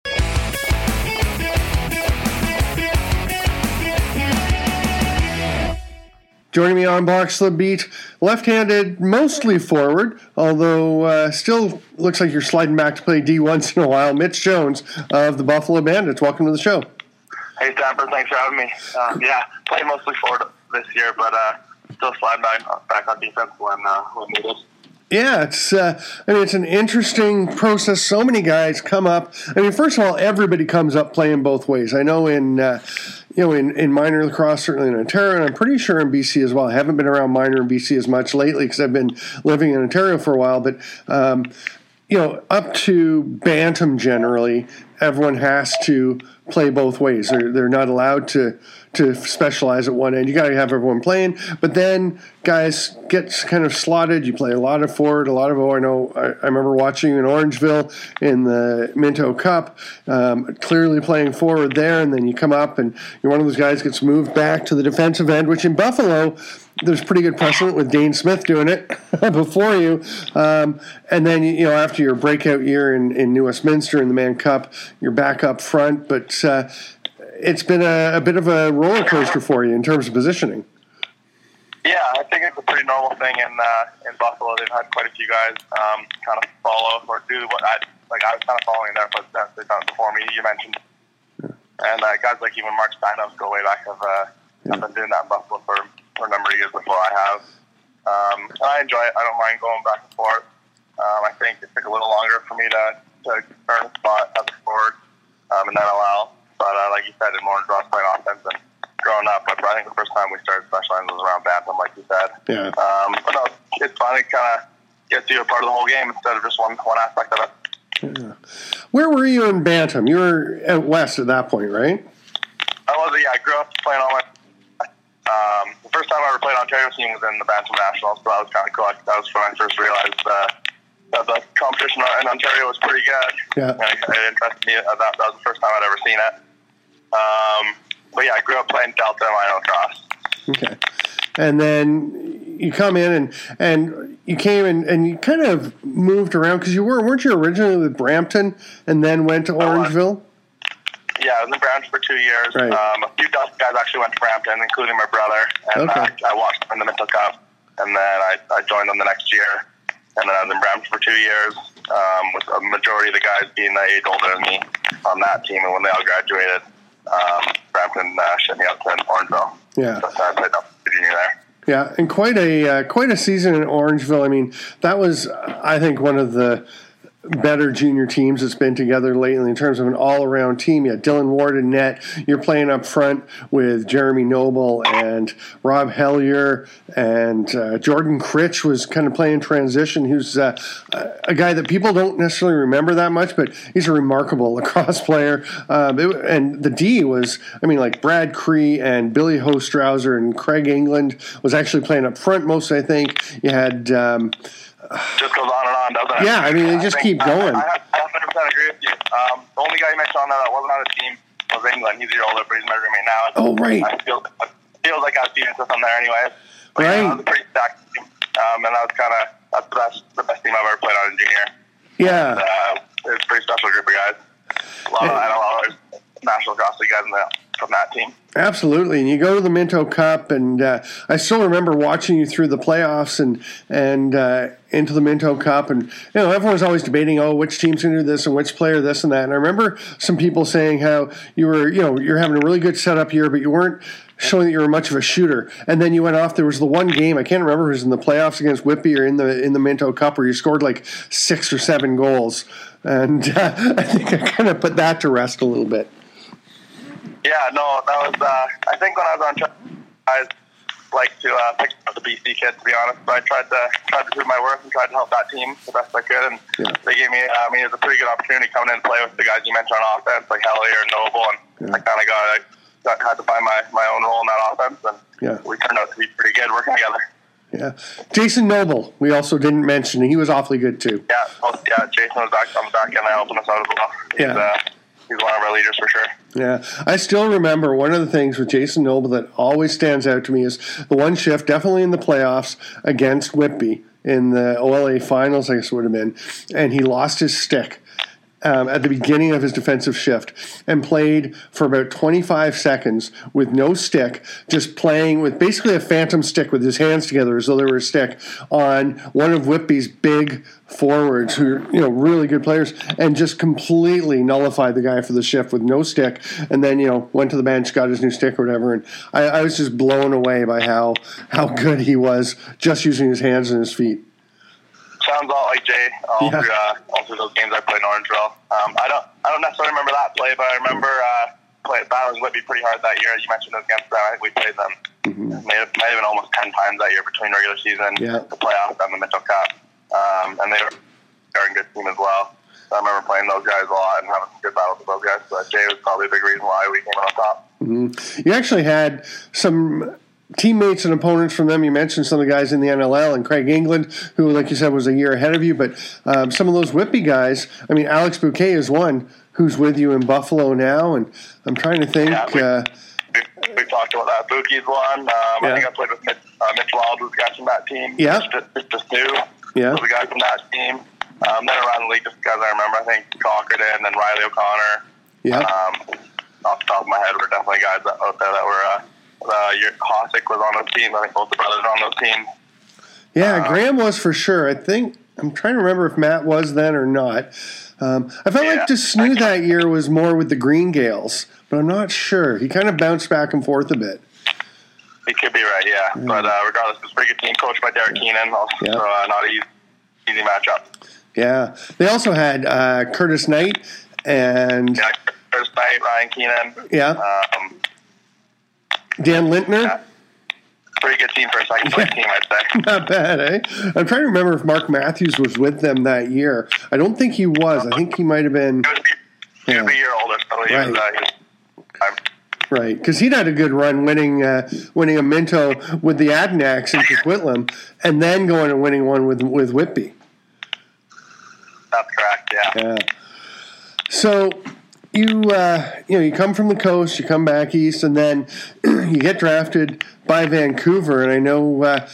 Joining me on Box the Beat, left-handed, mostly forward, although uh, still looks like you're sliding back to play D once in a while, Mitch Jones of the Buffalo Bandits. Welcome to the show. Hey, Stamper. Thanks for having me. Um, yeah, played mostly forward this year, but uh, still sliding back, back on defense when, uh, when needed. Yeah, it's uh, I mean, it's an interesting process. So many guys come up. I mean, first of all, everybody comes up playing both ways. I know in uh, you know in, in minor lacrosse, certainly in Ontario, and I'm pretty sure in B C as well. I haven't been around minor in B C as much lately because I've been living in Ontario for a while. But um, you know, up to bantam generally, everyone has to play both ways. They're they're not allowed to to specialize at one end. You got to have everyone playing, but then guys get kind of slotted. You play a lot of forward, a lot of. Oh, I know. I, I remember watching you in Orangeville in the Minto Cup, um, clearly playing forward there, and then you come up and you're one of those guys gets moved back to the defensive end, which in Buffalo, there's pretty good precedent with Dane Smith doing it before you. Um, and then, you know, after your breakout year in, in New Westminster in the Mann Cup, you're back up front. But uh, it's been a, a bit of a roller coaster for you in terms of positioning. Yeah, I think it's a pretty normal thing in uh, in Buffalo. They've had quite a few guys um, kind of follow or do what I like. I was kind of following their footsteps. They've done it before me. You mentioned, yeah. and uh, guys like even Mark Steinhoff go way back. Have uh, yeah. I've been doing that in Buffalo for, for a number of years before I have. Um, and I enjoy it. I don't mind going back and forth. Um, I think it took a little longer for me to to earn a spot at the forward um, in N L L. But uh, like you said, in Orange Ross playing offense and growing up, but I think the first time we started specializing was around bantam, like you said. Yeah. Um, but no, it's fun. It kind of gets you a part of the whole game instead of just one one aspect of it. Yeah. Where were you in bantam? You were out west at that point, right? I was. Yeah, I grew up playing all my. Um, the first time I ever played Ontario team was in the Bantam Nationals, so that was kind of cool. That was when I first realized uh, that the competition in Ontario was pretty good. Yeah. And it, it interested me. Uh, that, that was the first time I'd ever seen it. Um, but yeah, I grew up playing Delta and minor lacrosse. Okay. And then you come in and, and you came in and you kind of moved around because you were, weren't you originally with Brampton and then went to Orangeville? Yeah, I was in Brampton for two years. Right. Um, a few Delta guys actually went to Brampton, including my brother. And okay. uh, I watched them in the Minto Cup. And then I, I joined them the next year. And then I was in Brampton for two years, um, with a majority of the guys being the age older than me on that team. And when they all graduated, um, Brampton uh, shipped me out to Orangeville. Yeah. So I played up the junior there. Yeah, and quite a uh, quite a season in Orangeville. I mean, that was, I think, one of the better junior teams that's been together lately in terms of an all-around team. You had Dylan Ward in net. You're playing up front with Jeremy Noble and Rob Hellier, and uh, Jordan Critch was kind of playing transition, who's uh, a guy that people don't necessarily remember that much, but he's a remarkable lacrosse player. Um, it, and the D was, I mean, like Brad Cree and Billy Hostrauser and Craig England was actually playing up front most, I think. You had... Um, just goes on and on, doesn't it? Yeah, I mean, they just keep going. I, I, I one hundred percent agree with you. Um, the only guy you mentioned on that that wasn't on the team was England. He's a year older, but he's my roommate now. Oh, right. I feel, it feels like I've seen with him there anyways. But right. Yeah, it was a pretty stacked team. Um, and that was kind of that's the best, the best team I've ever played on in junior. Yeah. And, uh, it was a pretty special group of guys. A lot of, I know a lot of national lacrosse league guys in the, from that team. Absolutely, and you go to the Minto Cup, and uh, I still remember watching you through the playoffs and and uh, into the Minto Cup, and you know everyone was always debating, oh, which team's going to do this and which player this and that. And I remember some people saying how you were, you know, you're having a really good setup here, but you weren't showing that you were much of a shooter. And then you went off. There was the one game I can't remember if it was in the playoffs against Whitby or in the in the Minto Cup where you scored like six or seven goals, and uh, I think I kind of put that to rest a little bit. Yeah, no, that was, uh, I think when I was on track, I liked to uh, pick up the B C kids, to be honest, but I tried to tried to prove my worth and tried to help that team the best I could, and yeah. they gave me, I mean, it was a pretty good opportunity coming in and play with the guys you mentioned on offense, like Hellier and Noble, and yeah. I kind of got, I got, had to find my, my own role in that offense, and yeah. we turned out to be pretty good working together. Yeah. Jason Noble, we also didn't mention. He was awfully good, too. Yeah, well, yeah. Jason was back on the back end and helping us out as well. He's, Yeah. uh, he's one of our leaders for sure. Yeah. I still remember one of the things with Jason Noble that always stands out to me is the one shift, definitely in the playoffs, against Whitby in the O L A finals, I guess it would have been, and he lost his stick. Um, at the beginning of his defensive shift and played for about twenty-five seconds with no stick, just playing with basically a phantom stick with his hands together as though they were a stick on one of Whitby's big forwards who are, you know, really good players, and just completely nullified the guy for the shift with no stick, and then, you know, went to the bench, got his new stick or whatever, and I, I was just blown away by how, how good he was just using his hands and his feet. Sounds a lot like Jay all, Yeah. through, uh, all through those games I played in Orangeville. Um, I don't I don't necessarily remember that play, but I remember uh, play, battling Whitby pretty hard that year. You mentioned it against them. I think we played them. Mm-hmm. May have, might have been almost ten times that year between regular season, Yeah. the playoffs, and the Mitchell Cup. Um, and they were, they were a good team as well. So I remember playing those guys a lot and having some good battles with those guys. But Jay was probably a big reason why we came on top. Mm-hmm. You actually had some teammates and opponents from them. You mentioned some of the guys in the N L L and Craig England, who, like you said, was a year ahead of you. But um, some of those Whitby guys, I mean, Alex Bouquet is one who's with you in Buffalo now. And I'm trying to think. Yeah, we, uh, we, we talked about that. Bouquet's one. Um, Yeah. I think I played with Mitch, uh, Mitch Wild, who's the guy from that team. Yeah. Just, just two. Yeah. Was the guy from that team. Um, then around the league, just guys I remember, I think Cochran and then Riley O'Connor. Yeah. Um, off the top of my head, were definitely guys that, out there that were. Uh, Uh, your Hosick was on those teams. I think both the brothers were on those teams. Yeah, uh, Graham was for sure. I think I'm trying to remember if Matt was then or not. Um, I felt Yeah. like Desnoo that year was more with the Green Gales, but I'm not sure. He kind of bounced back and forth a bit. He could be right, yeah. Mm. But uh, regardless, it was a pretty good team, coached by Derek yeah. Keenan. Also, yeah. So uh, not an easy, easy matchup. Yeah, they also had uh, Curtis Knight and yeah, Curtis Knight, Ryan Keenan. Yeah. Um, Dan Lintner. Yeah. Pretty good team for a second place team, I'd say. Not bad, eh? I'm trying to remember if Mark Matthews was with them that year. I don't think he was. I think he might have been. He was, he yeah. was a year older, so he right. was. Uh, he was right, because he'd had a good run winning uh, winning a Minto with the Adanacs in Coquitlam, and then going and winning one with with Whitby. That's correct. Yeah. Yeah. So. You uh, you know, you come from the coast, you come back east, and then you get drafted by Vancouver. And I know uh,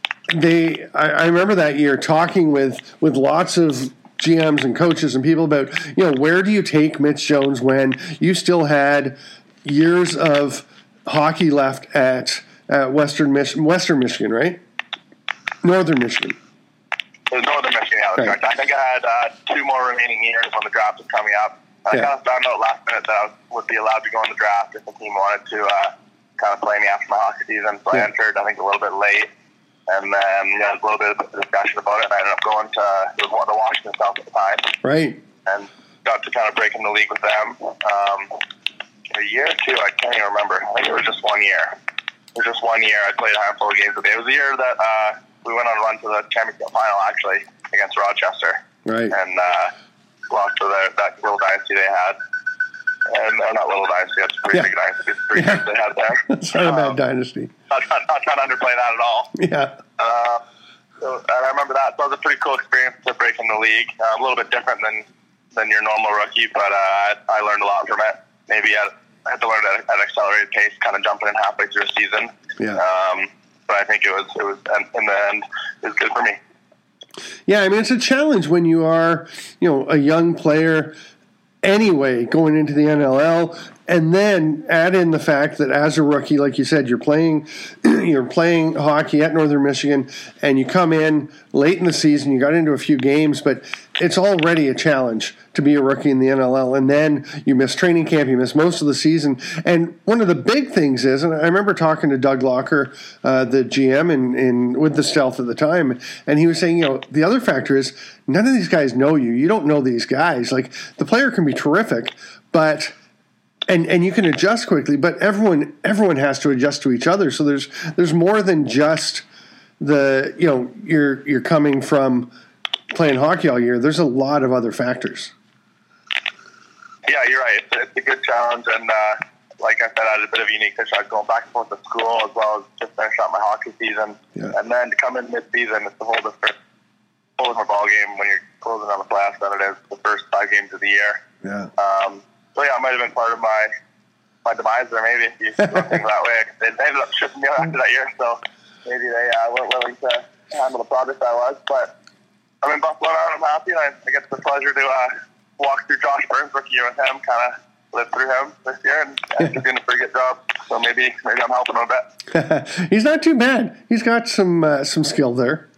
they. I, I remember that year talking with, with lots of G Ms and coaches and people about, you know, where do you take Mitch Jones when you still had years of hockey left at uh, Western Mich- Western Michigan, right? Northern Michigan. It was Northern Michigan. Yeah, that's right. I think I had uh, two more remaining years when the draft was coming up. I yeah. kind of found out last minute that I would be allowed to go in the draft if the team wanted to uh, kind of play me after my hockey season. So yeah. I entered, I think, a little bit late. And then yeah, there was a little bit of discussion about it. And I ended up going to it was the Washington South at the time. Right. And got to kind of break in the league with them. Um, a year or two, I can't even remember. I think it was just one year. It was just one year. I played a handful of games with them. It was a year that uh, we went on a run to the championship final, actually, against Rochester. Right. And uh, lost to the, that little dynasty they had. And uh, not little dynasty, it's a pretty yeah. big dynasty. It's pretty yeah. big they had there. It's not um, a bad dynasty. Not, not, not trying to underplay that at all. Yeah. Uh, so, and I remember that. So it was a pretty cool experience to break in the league. Uh, a little bit different than, than your normal rookie, but uh, I, I learned a lot from it. Maybe I, I had to learn at, at an accelerated pace, kind of jumping in halfway through a season. Yeah. Um, but I think it was, it was in the end, it was good for me. Yeah, I mean, it's a challenge when you are, you know, a young player anyway going into the N L L, and then add in the fact that as a rookie, like you said, you're playing you're playing hockey at Northern Michigan, and you come in late in the season, you got into a few games, but it's already a challenge to be a rookie in the N L L, and then you miss training camp, you miss most of the season. And one of the big things is, and I remember talking to Doug Locker, uh, the G M in, in with the Stealth at the time, and he was saying, you know, the other factor is none of these guys know you. You don't know these guys. Like, the player can be terrific, but and and you can adjust quickly, but everyone everyone has to adjust to each other. So there's there's more than just the, you know, you're you're coming from playing hockey all year. There's a lot of other factors. Yeah, you're right. It's, it's a good challenge, and uh, like I said, I had a bit of a unique pitch. I was going back and forth to school as well as just finish up my hockey season. Yeah. And then to come in mid-season, it's a whole different, whole different ball game when you're closing on the playoffs than it is the first five games of the year. Yeah. Um, so yeah, it might have been part of my my demise there, maybe, if you think that way. They ended up shipping me out after that year, so maybe they uh, weren't willing to handle the project I was. But I'm in Buffalo now, and I'm happy, and I, I get the pleasure to uh, walk through Josh Burns' rookie year with him, kind of live through him this year, and uh, he's doing a pretty good job. So maybe maybe I'm helping him a bit. He's not too bad. He's got some uh, some skill there.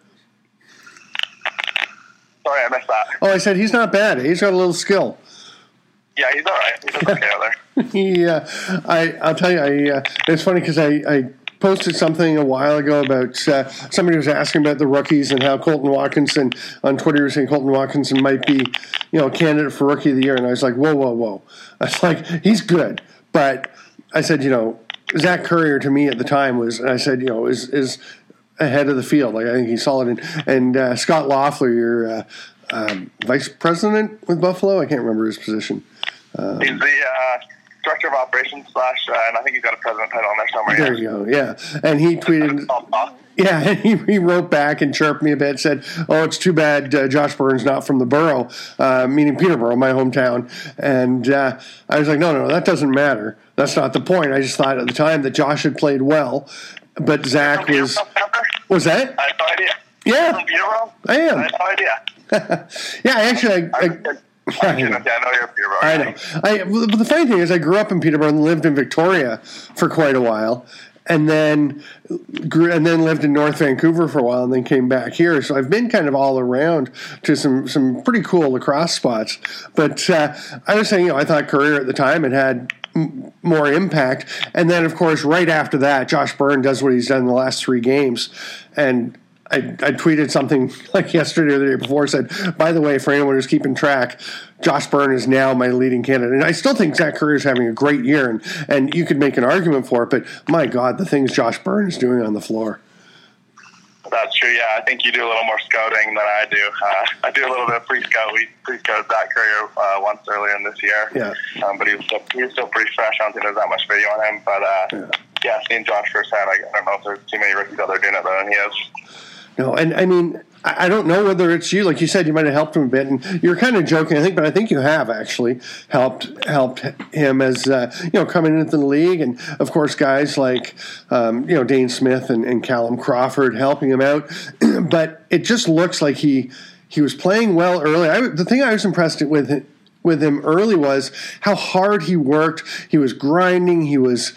Sorry, I missed that. Oh, I said he's not bad. He's got a little skill. Yeah, he's all right. He's okay out there. he, uh, I, I'll tell you, I, uh, it's funny because I, I posted something a while ago about uh, somebody was asking about the rookies and how Colton Watkinson on Twitter was saying Colton Watkinson might be, you know, a candidate for Rookie of the Year, and I was like, whoa, whoa, whoa. I was like, he's good, but I said, you know, Zach Currier to me at the time was, and I said, you know, is is ahead of the field. Like I think he's solid, and, and uh, Scott Loeffler, your uh, um, vice president with Buffalo, I can't remember his position. Um, he's the uh, director of operations slash, uh, and I think he's got a president title on there somewhere. There yeah. you go. Yeah, and he tweeted. Yeah, and he, he wrote back and chirped me a bit. Said, "Oh, it's too bad uh, Josh Burns not from the borough, uh, meaning Peterborough, my hometown." And uh, I was like, "No, no, no, that doesn't matter. That's not the point. I just thought at the time that Josh had played well, but Zach was." Was that? I have no idea. Yeah, from Peterborough? I am. I have no idea. Yeah, actually, I. I, I I know, yeah, I know you're Peterborough. I know. I, but the funny thing is, I grew up in Peterborough and lived in Victoria for quite a while, and then grew, and then lived in North Vancouver for a while, and then came back here. So I've been kind of all around to some, some pretty cool lacrosse spots. But uh, I was saying, you know, I thought Currier at the time had had m- more impact, and then of course right after that, Josh Byrne does what he's done in the last three games, and. I, I tweeted something like yesterday or the day before, said, by the way, for anyone who's keeping track, Josh Byrne is now my leading candidate. And I still think Zach Currier is having a great year, and, and you could make an argument for it, but my God, the things Josh Byrne is doing on the floor. That's true, yeah. I think you do a little more scouting than I do. Uh, I do a little bit of pre-scout. We pre-scouted Zach Currier uh, once earlier in this year. Yeah. Um, but he was, still, he was still pretty fresh. I don't think there's that much video on him. But, uh, yeah. yeah, seeing Josh firsthand, I, I don't know if there's too many rookies out there doing it better than he is. No, and I mean, I don't know whether it's you. Like you said, you might have helped him a bit, and you're kind of joking, I think, but I think you have actually helped helped him as uh, you know coming into the league, and of course, guys like um, you know Dane Smith and, and Callum Crawford helping him out. But it just looks like he he was playing well early. I, the thing I was impressed with with him early was how hard he worked. He was grinding. He was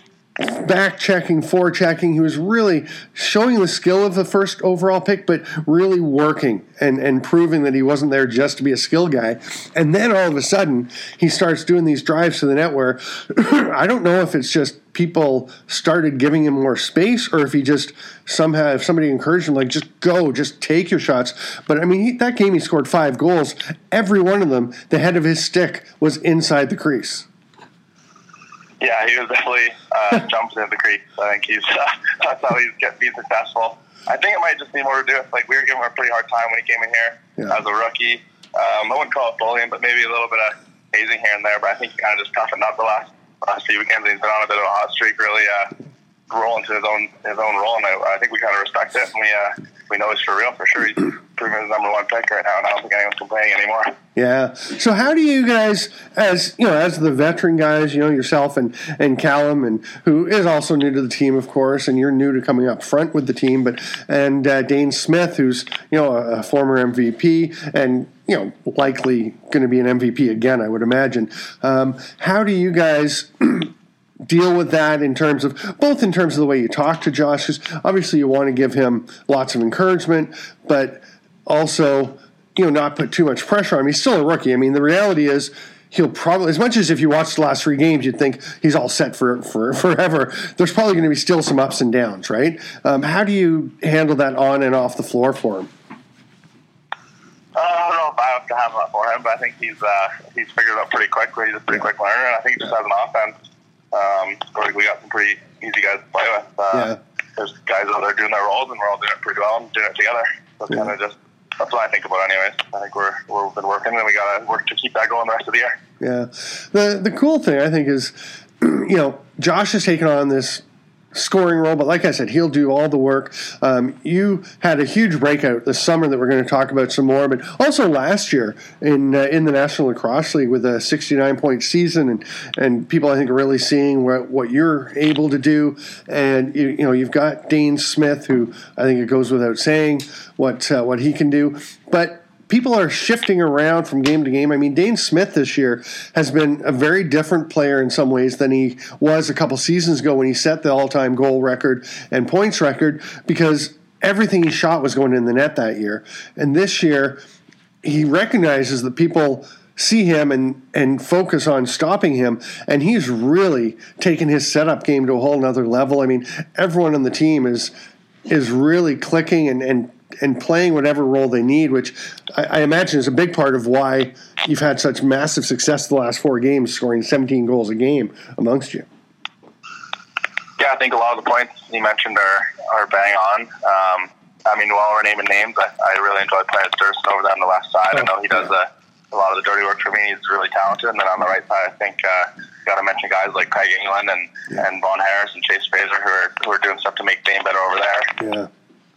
back checking, forechecking. He was really showing the skill of the first overall pick, but really working and, and proving that he wasn't there just to be a skill guy. And then all of a sudden, he starts doing these drives to the net where I don't know if it's just people started giving him more space or if he just somehow, if somebody encouraged him, like, just go, just take your shots. But I mean, he, that game he scored five goals. Every one of them, the head of his stick was inside the crease. Yeah, he was definitely uh, jumping in the crease. I think he's uh, that's how he's get be successful. I think it might just be more to do with, like, we were giving him a pretty hard time when he came in here yeah. as a rookie. Um, I wouldn't call it bullying, but maybe a little bit of hazing here and there. But I think he kind of just toughened up the last last few weekends. He's been on a bit of a hot streak, really uh, rolling to his own his own role, and I, I think we kind of respect it, and we uh, we know he's for real for sure. He's proven his number one pick right now, and I don't think anyone's complaining anymore. Yeah. So how do you guys, as you know, as the veteran guys, you know, yourself and, and Callum, and who is also new to the team, of course, and you're new to coming up front with the team, but and uh, Dane Smith, who's you know a, a former M V P and you know likely going to be an M V P again, I would imagine. Um, how do you guys deal with that in terms of both in terms of the way you talk to Josh? Because obviously you want to give him lots of encouragement, but also, you know, not put too much pressure on him. He's still a rookie. I mean, the reality is he'll probably, as much as if you watch the last three games, you'd think he's all set for, for forever. There's probably going to be still some ups and downs, right? Um, how do you handle that on and off the floor for him? Uh, I don't know if I have to handle that for him, but I think he's uh, he's figured it out pretty quickly. He's a pretty quick learner, and I think he just has an offense. Um, we got some pretty easy guys to play with. Uh, yeah. There's guys out there doing their roles, and we're all doing it pretty well and doing it together. So yeah. kind of just that's what I think about, anyways. I think we're we've been working, and we got to work to keep that going the rest of the year. Yeah. The the cool thing I think is, you know, Josh has taken on this scoring role, but like I said, he'll do all the work. Um, you had a huge breakout this summer that we're going to talk about some more, but also last year in uh, in the National Lacrosse League with a sixty-nine point season, and and people I think are really seeing what, what you're able to do. And you, you know you've got Dane Smith, who I think it goes without saying what uh, what he can do, but people are shifting around from game to game. I mean, Dane Smith this year has been a very different player in some ways than he was a couple seasons ago when he set the all-time goal record and points record, because everything he shot was going in the net that year. And this year, he recognizes that people see him and, and focus on stopping him, and he's really taken his setup game to a whole nother level. I mean, everyone on the team is is really clicking and, and and playing whatever role they need, which I, I imagine is a big part of why you've had such massive success the last four games, scoring seventeen goals a game amongst you. Yeah, I think a lot of the points you mentioned are, are bang on. Um, I mean, while we're naming names, I, I really enjoy playing Thurston over there on the left side. Oh, I know he does a, a lot of the dirty work for me. He's really talented. And then on the right side, I think uh, got to mention guys like Craig England and, yeah. and Vaughn Harris and Chase Fraser who are, who are doing stuff to make Dane better over there. Yeah.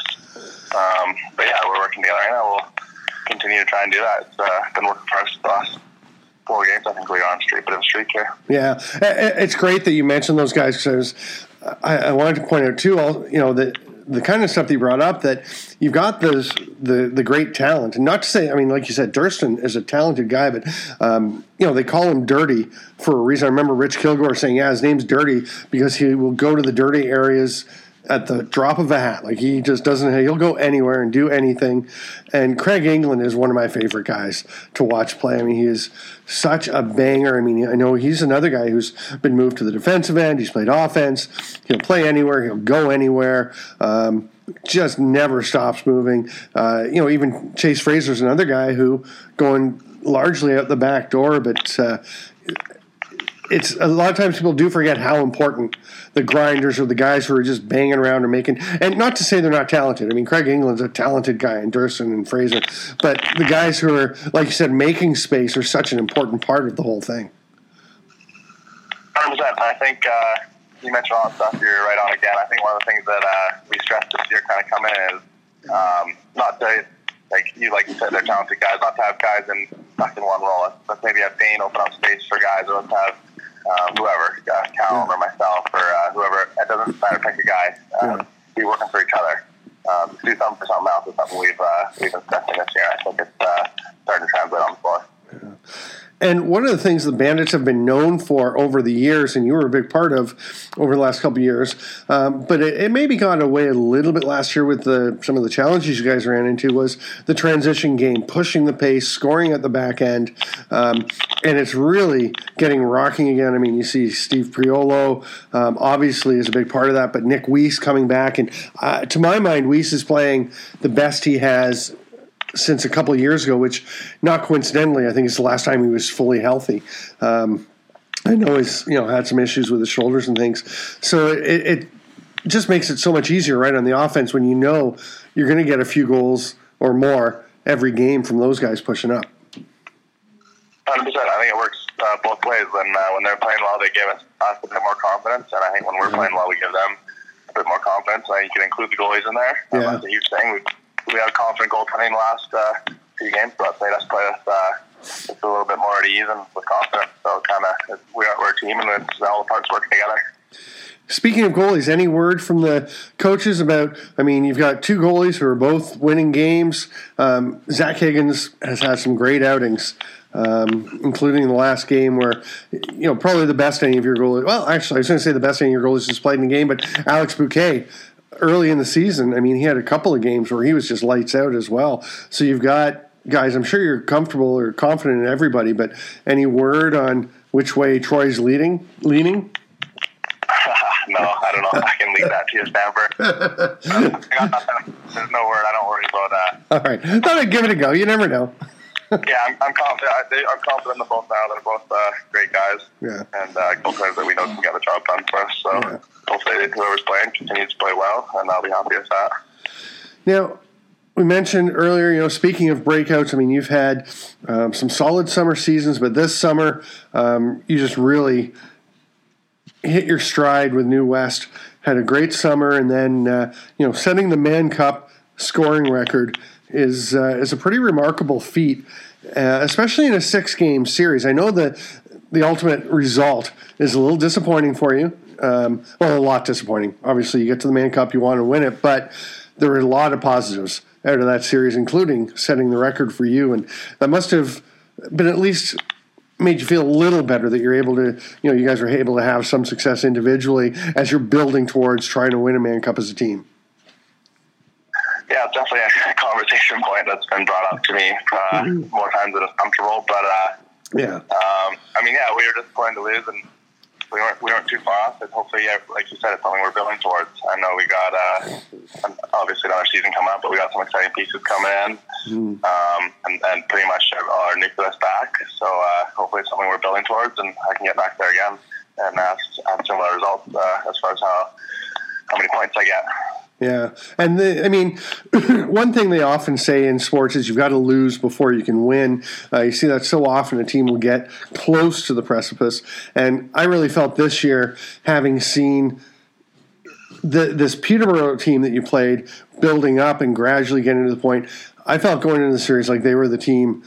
Um, but yeah, we're working together right now. We'll continue to try and do that. It's uh, been working for us the last four games. I think we're on a streak, bit of a streak here. Yeah, it's great that you mentioned those guys, because I, I wanted to point out too, all you know, the the kind of stuff that you brought up, that you've got this, the the great talent, and not to say, I mean, like you said, Durston is a talented guy, but um, you know, they call him Dirty for a reason. I remember Rich Kilgore saying, "Yeah, his name's Dirty because he will go to the dirty areas at the drop of a hat." Like, he just doesn't, he'll go anywhere and do anything. And Craig England is one of my favorite guys to watch play. I mean, he is such a banger. I mean, I know he's another guy who's been moved to the defensive end. He's played offense. He'll play anywhere. He'll go anywhere. Um, just never stops moving. Uh, you know, even Chase Fraser's another guy who going largely out the back door, but uh, it's a lot of times people do forget how important the grinders or the guys who are just banging around and making, and not to say they're not talented. I mean, Craig England's a talented guy, and Durston and Fraser, but the guys who are, like you said, making space are such an important part of the whole thing. one hundred percent. I think uh, you mentioned all that stuff. You're right on again. I think one of the things that uh, we stressed this year kind of come in is um, not to, like you like you said, they're talented guys, not to have guys in stuck in one role. Let's, let's maybe have Dane open up space for guys, or let's have Um, whoever, uh, Callum or myself or uh, whoever, it doesn't matter, pick a guy, um, yeah. be working for each other. Um, do something for something else is something we've, uh, we've been stressing this year. I think it's uh, starting to translate on the floor. Yeah. And one of the things the Bandits have been known for over the years, and you were a big part of over the last couple of years, um, but it, it maybe got away a little bit last year with the, some of the challenges you guys ran into, was the transition game, pushing the pace, scoring at the back end, um, and it's really getting rocking again. I mean, you see Steve Priolo um, obviously is a big part of that, but Nick Weiss coming back, and uh, to my mind, Weiss is playing the best he has since a couple of years ago, which, not coincidentally, I think it's the last time he was fully healthy. Um, I know he's you know had some issues with his shoulders and things, so it, it just makes it so much easier, right, on the offense when you know you're going to get a few goals or more every game from those guys pushing up. one hundred percent. I think it works uh, both ways. When uh, when they're playing well, they give us, us a bit more confidence, and I think when we're playing well, we give them a bit more confidence. I think you can include the goalies in there. Um, yeah. That's a huge thing. We we had a confident goaltending the last uh, few games, so that made us play with uh, just a little bit more at ease and with confidence. So kind of we're, we're a team, and it's all the parts working together. Speaking of goalies, any word from the coaches about, I mean, you've got two goalies who are both winning games. Um, Zach Higgins has had some great outings, um, including the last game where, you know, probably the best any of your goalies, well, actually, I was going to say the best any of your goalies has played in the game, but Alex Bouquet, early in the season, I mean, he had a couple of games where he was just lights out as well. So you've got guys, I'm sure you're comfortable or confident in everybody, but any word on which way Troy's leading, leaning? No, I don't know if I can leave that to you, Stamper. There's no word. I don't worry about that. All right. Thought I'd give it a go. You never know. Yeah, I'm, I'm confident. I, they, I'm confident in them both now. They're both uh, great guys. Yeah. And uh, both players that we know can get the job done for us. So yeah. Hopefully whoever's playing continues to play well, and I'll be happy with that. Now, we mentioned earlier, you know, speaking of breakouts, I mean, you've had um, some solid summer seasons, but this summer um, you just really hit your stride with New West. had a great summer, and then uh, you know, setting the Mann Cup scoring record is uh, is a pretty remarkable feat, uh, especially in a six-game series. I know that the ultimate result is a little disappointing for you. Um, well, a lot disappointing. Obviously, you get to the Mann Cup, you want to win it, but there were a lot of positives out of that series, including setting the record for you, and that must have been at least made you feel a little better that you're able to, you know, you guys were able to have some success individually as you're building towards trying to win a Mann Cup as a team. Yeah, it's definitely a conversation point that's been brought up to me uh, mm-hmm. more times than it's comfortable, but uh, yeah, um, I mean, yeah, we were disappointed to lose, and we weren't we weren't too far off. But hopefully, yeah, like you said, it's something we're building towards. I know we got uh, obviously another season coming up, but we got some exciting pieces coming in, mm. um, and, and pretty much all our nucleus back. So uh, hopefully, it's something we're building towards, and I can get back there again and uh, have similar results uh, as far as how how many points I get. Yeah, and the, I mean, one thing they often say in sports is you've got to lose before you can win. Uh, you see that so often. A team will get close to the precipice, and I really felt this year, having seen the, this Peterborough team that you played building up and gradually getting to the point, I felt going into the series like they were the team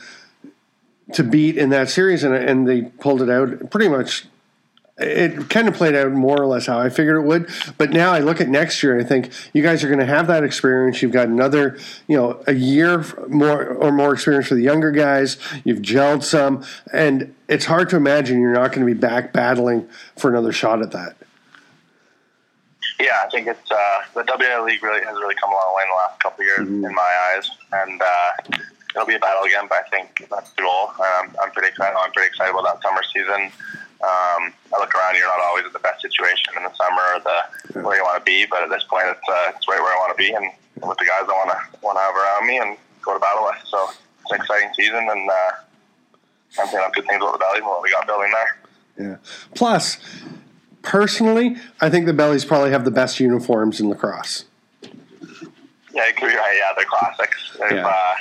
to beat in that series, and, and they pulled it out pretty much. It kind of played out more or less how I figured it would. But now I look at next year and I think you guys are going to have that experience. You've got another, you know, a year more or more experience for the younger guys. You've gelled some. And it's hard to imagine you're not going to be back battling for another shot at that. Yeah, I think it's uh, the W N L League really has really come a long way in the last couple of years mm-hmm. in my eyes. And uh, it'll be a battle again, but I think that's the goal. Um, I'm pretty excited. I'm pretty excited about that summer season. Um, I look around, you're not always in the best situation in the summer or the yeah. where you want to be, but at this point, it's, uh, it's right where I want to be and with the guys I want to want to have around me and go to battle with. So it's an exciting season, and uh, I'm saying good things about the Bellies and what we got building there. Yeah. Plus, personally, I think the Bellies probably have the best uniforms in lacrosse. Yeah, you could be right. Yeah, they're classics. They've, yeah. uh,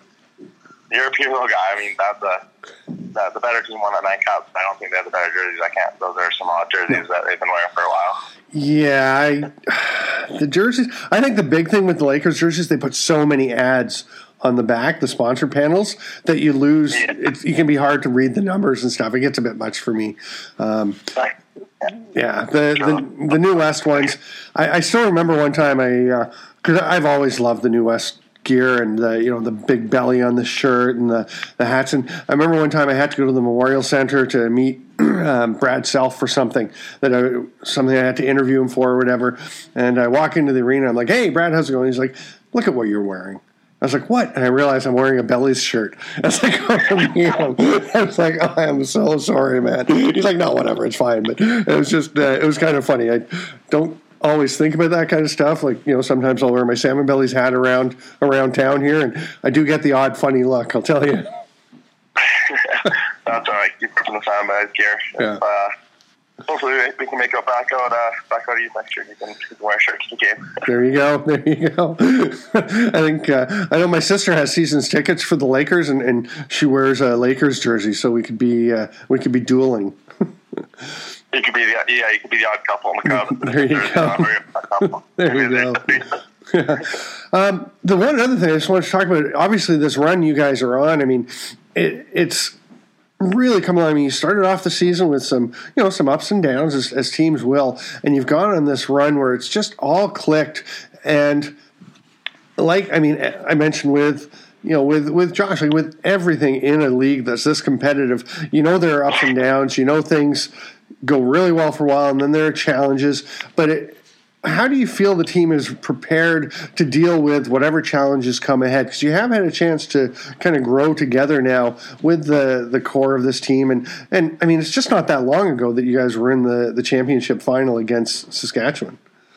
you're a Peterborough guy. I mean, that's the the, the better team won that Mann Cup. I don't think they have the better jerseys. I can't. Those are some odd jerseys that they've been wearing for a while. Yeah, I, the jerseys. I think the big thing with the Lakers jerseys, they put so many ads on the back, the sponsor panels, that you lose. Yeah. It's, it can be hard to read the numbers and stuff. It gets a bit much for me. Um, yeah, the, the the New West ones. I, I still remember one time I because uh, I've always loved the New West gear and the, you know, the big belly on the shirt and the, the hats. And I remember one time I had to go to the Memorial Center to meet um, Brad Self for something that I, something I had to interview him for or whatever. And I walk into the arena. I'm like, "Hey, Brad, how's it going?" He's like, "Look at what you're wearing." I was like, "What?" And I realized I'm wearing a Bellies shirt. I was like, oh, I was like, "Oh, I'm so sorry, man." He's like, "No, whatever, it's fine." But it was just, uh, it was kind of funny. I don't always think about that kind of stuff. Like, you know, sometimes I'll wear my Salmon Bellies hat around around town here, and I do get the odd funny look, I'll tell you. That's all right. Keep it from the Salmon Bellies gear. Yeah. If, uh, hopefully we can make it back out, uh, back out east next year. You can, you can wear a shirt to the game. There you go. There you go. I think uh, I know my sister has season's tickets for the Lakers, and, and she wears a Lakers jersey, so we could be uh, we could be dueling. You could be the yeah, you could be the odd couple in the crowd. There you go. There you go. Yeah. Um, the one other thing I just wanted to talk about, obviously this run you guys are on, I mean, it, it's really come along. I mean, you started off the season with some, you know, some ups and downs as, as teams will, and you've gone on this run where it's just all clicked. And like, I mean, I mentioned with, you know, with, with Josh, like with everything in a league that's this competitive, you know, there are ups and downs, you know, things go really well for a while, and then there are challenges. But it, how do you feel the team is prepared to deal with whatever challenges come ahead? Because you have had a chance to kind of grow together now with the, the core of this team. And, and, I mean, it's just not that long ago that you guys were in the, the championship final against Saskatchewan.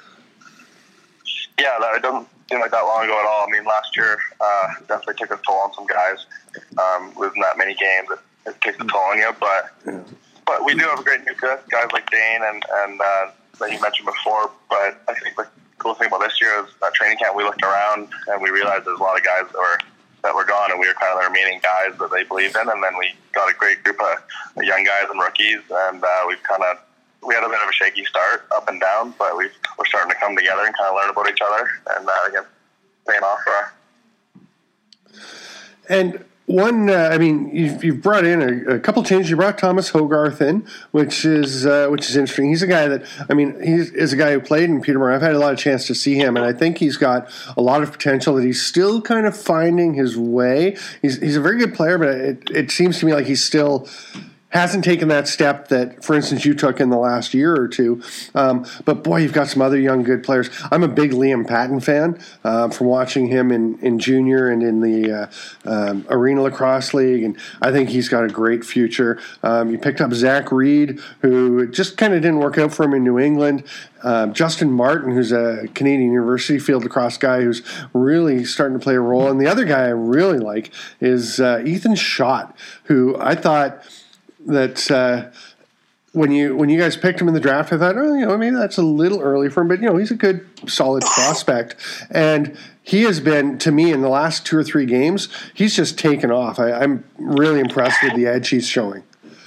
Yeah, that, it doesn't seem like that long ago at all. I mean, last year uh, definitely took a toll on some guys. Um, losing that many games, it, it takes a toll on you. But... Yeah. But we do have a great nucleus, guys like Dane and, and uh, that you mentioned before. But I think the cool thing about this year is that training camp, we looked around and we realized there's a lot of guys that were that were gone, and we were kind of the remaining guys that they believed in. And then we got a great group of young guys and rookies, and uh, we've kind of we had a bit of a shaky start, up and down, but we we're starting to come together and kind of learn about each other, and uh, again, paying off for us. And one, uh, I mean, you've, you've brought in a, a couple changes. You brought Thomas Hogarth in, which is uh, which is interesting. He's a guy that, I mean, he is a guy who played in Peterborough. I've had a lot of chance to see him, and I think he's got a lot of potential. That he's still kind of finding his way. He's he's a very good player, but it it seems to me like he's still hasn't taken that step that, for instance, you took in the last year or two. Um, but, boy, you've got some other young, good players. I'm a big Liam Patton fan uh, from watching him in, in junior and in the uh, um, Arena Lacrosse League, and I think he's got a great future. Um, you picked up Zach Reed, who just kind of didn't work out for him in New England. Uh, Justin Martin, who's a Canadian University field lacrosse guy who's really starting to play a role. And the other guy I really like is uh, Ethan Schott, who I thought – that uh, when you when you guys picked him in the draft, I thought, oh, you know, maybe that's a little early for him, but you know, he's a good, solid prospect, and he has been, to me, in the last two or three games, he's just taken off. I, I'm really impressed with the edge he's showing.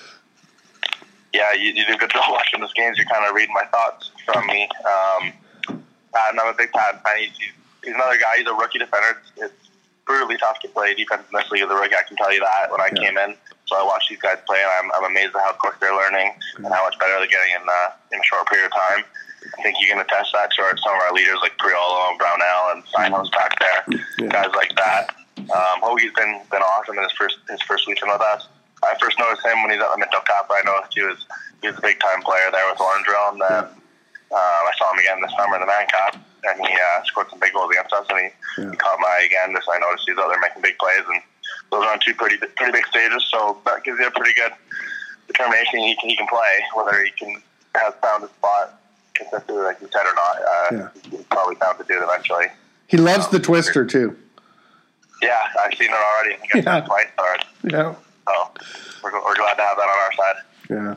Yeah, you, you do a good job watching those games. You're kind of reading my thoughts from me. Um, Patton, I'm a big Patton fan. He's, he's another guy. He's a rookie defender. It's, it's brutally tough to play defense in this league as a rookie. I can tell you that when I yeah. came in. So I watch these guys play, and I'm, I'm amazed at how quick they're learning and how much better they're getting in uh, in a short period of time. I think you can attest that to some of our leaders like Priolo and Brownell and Steinhaus back there, yeah. guys like that. Um, Hoagie's been been awesome in his first his first weekend with us. I first noticed him when he's at the Minto Cup. I noticed he was he was a big time player there with Orangeville, and then uh, I saw him again this summer in the Man Cup, and he uh, scored some big goals against us, and he, yeah. he caught my eye again. So I noticed he's out there making big plays, and those are on two pretty pretty big stages, so that gives you a pretty good determination he can he can play. Whether he can has found his spot consistently, like you said, or not, uh, yeah. he's probably found to do it eventually. He loves um, the twister too. Yeah, I've seen it already. I think I've yeah. seen it twice already. Yeah. So we're we're glad to have that on our side. Yeah,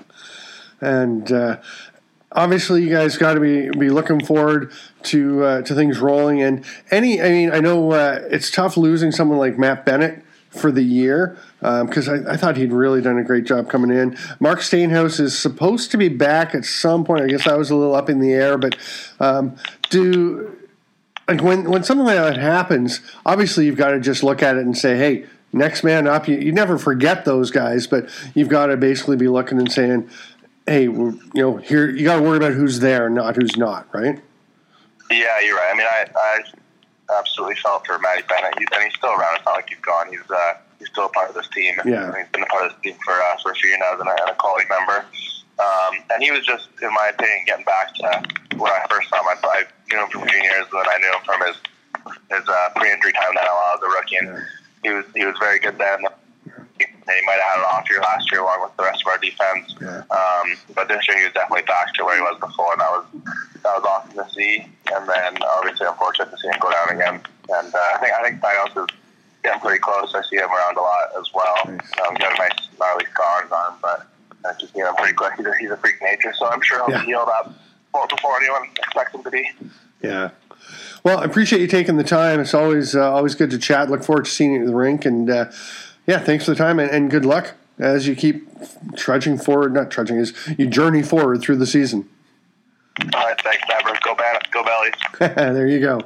and uh, obviously you guys got to be be looking forward to uh, to things rolling. And any, I mean, I know uh, it's tough losing someone like Matt Bennett for the year, because um, I, I thought he'd really done a great job coming in. Mark Steinhaus is supposed to be back at some point. I guess that was a little up in the air, but um, do like when when something like that happens, obviously you've got to just look at it and say, hey, next man up. You, you never forget those guys, but you've got to basically be looking and saying, hey, you know, here you got to worry about who's there, not who's not, right? Yeah, you're right. I mean, I. I absolutely felt for Matty Bennett, he's, and he's still around. It's not like he's gone. He's uh, he's still a part of this team. Yeah. He's been a part of this team for uh, for a few years now as a, and a quality member. Um, and he was just, in my opinion, getting back to when I first saw him. I, I knew him from juniors, and then I knew him from his his uh, pre-injury time in N L L as a rookie. And yeah. he was he was very good then. And he might have had an off year last year along with the rest of our defense. Yeah. Um, but this year he was definitely back to where he was before, and that was that was awesome to see. And then obviously unfortunate to see him go down again. And uh, I think I think Steinhaus is getting pretty close. I see him around a lot as well. Nice. Um, he's got a nice gnarly scar on his arm, but I just see him pretty quick. He's a, he's a freak nature, so I'm sure he'll yeah. be healed up before anyone expects him to be. Yeah. Well, I appreciate you taking the time. It's always uh, always good to chat. Look forward to seeing you at the rink, and uh, yeah, thanks for the time, and, and good luck as you keep trudging forward. Not trudging, as you journey forward through the season. All right, thanks, Deborah. Go Banners, go Bellies. There you go.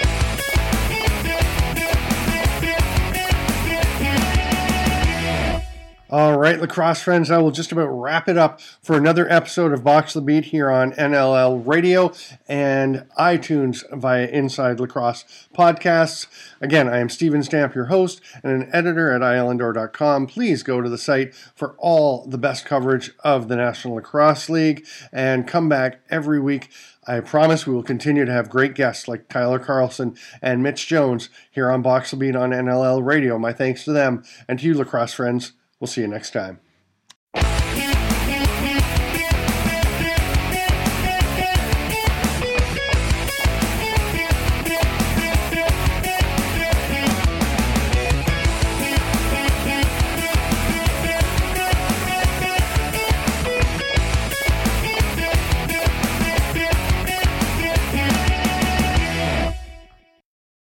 All right, lacrosse friends, I will just about wrap it up for another episode of Box the Beat here on N L L Radio and iTunes via Inside Lacrosse Podcasts. Again, I am Steven Stamp, your host and an editor at island door dot com. Please go to the site for all the best coverage of the National Lacrosse League and come back every week. I promise we will continue to have great guests like Tyler Carlson and Mitch Jones here on Box the Beat on N L L Radio. My thanks to them and to you, lacrosse friends. We'll see you next time.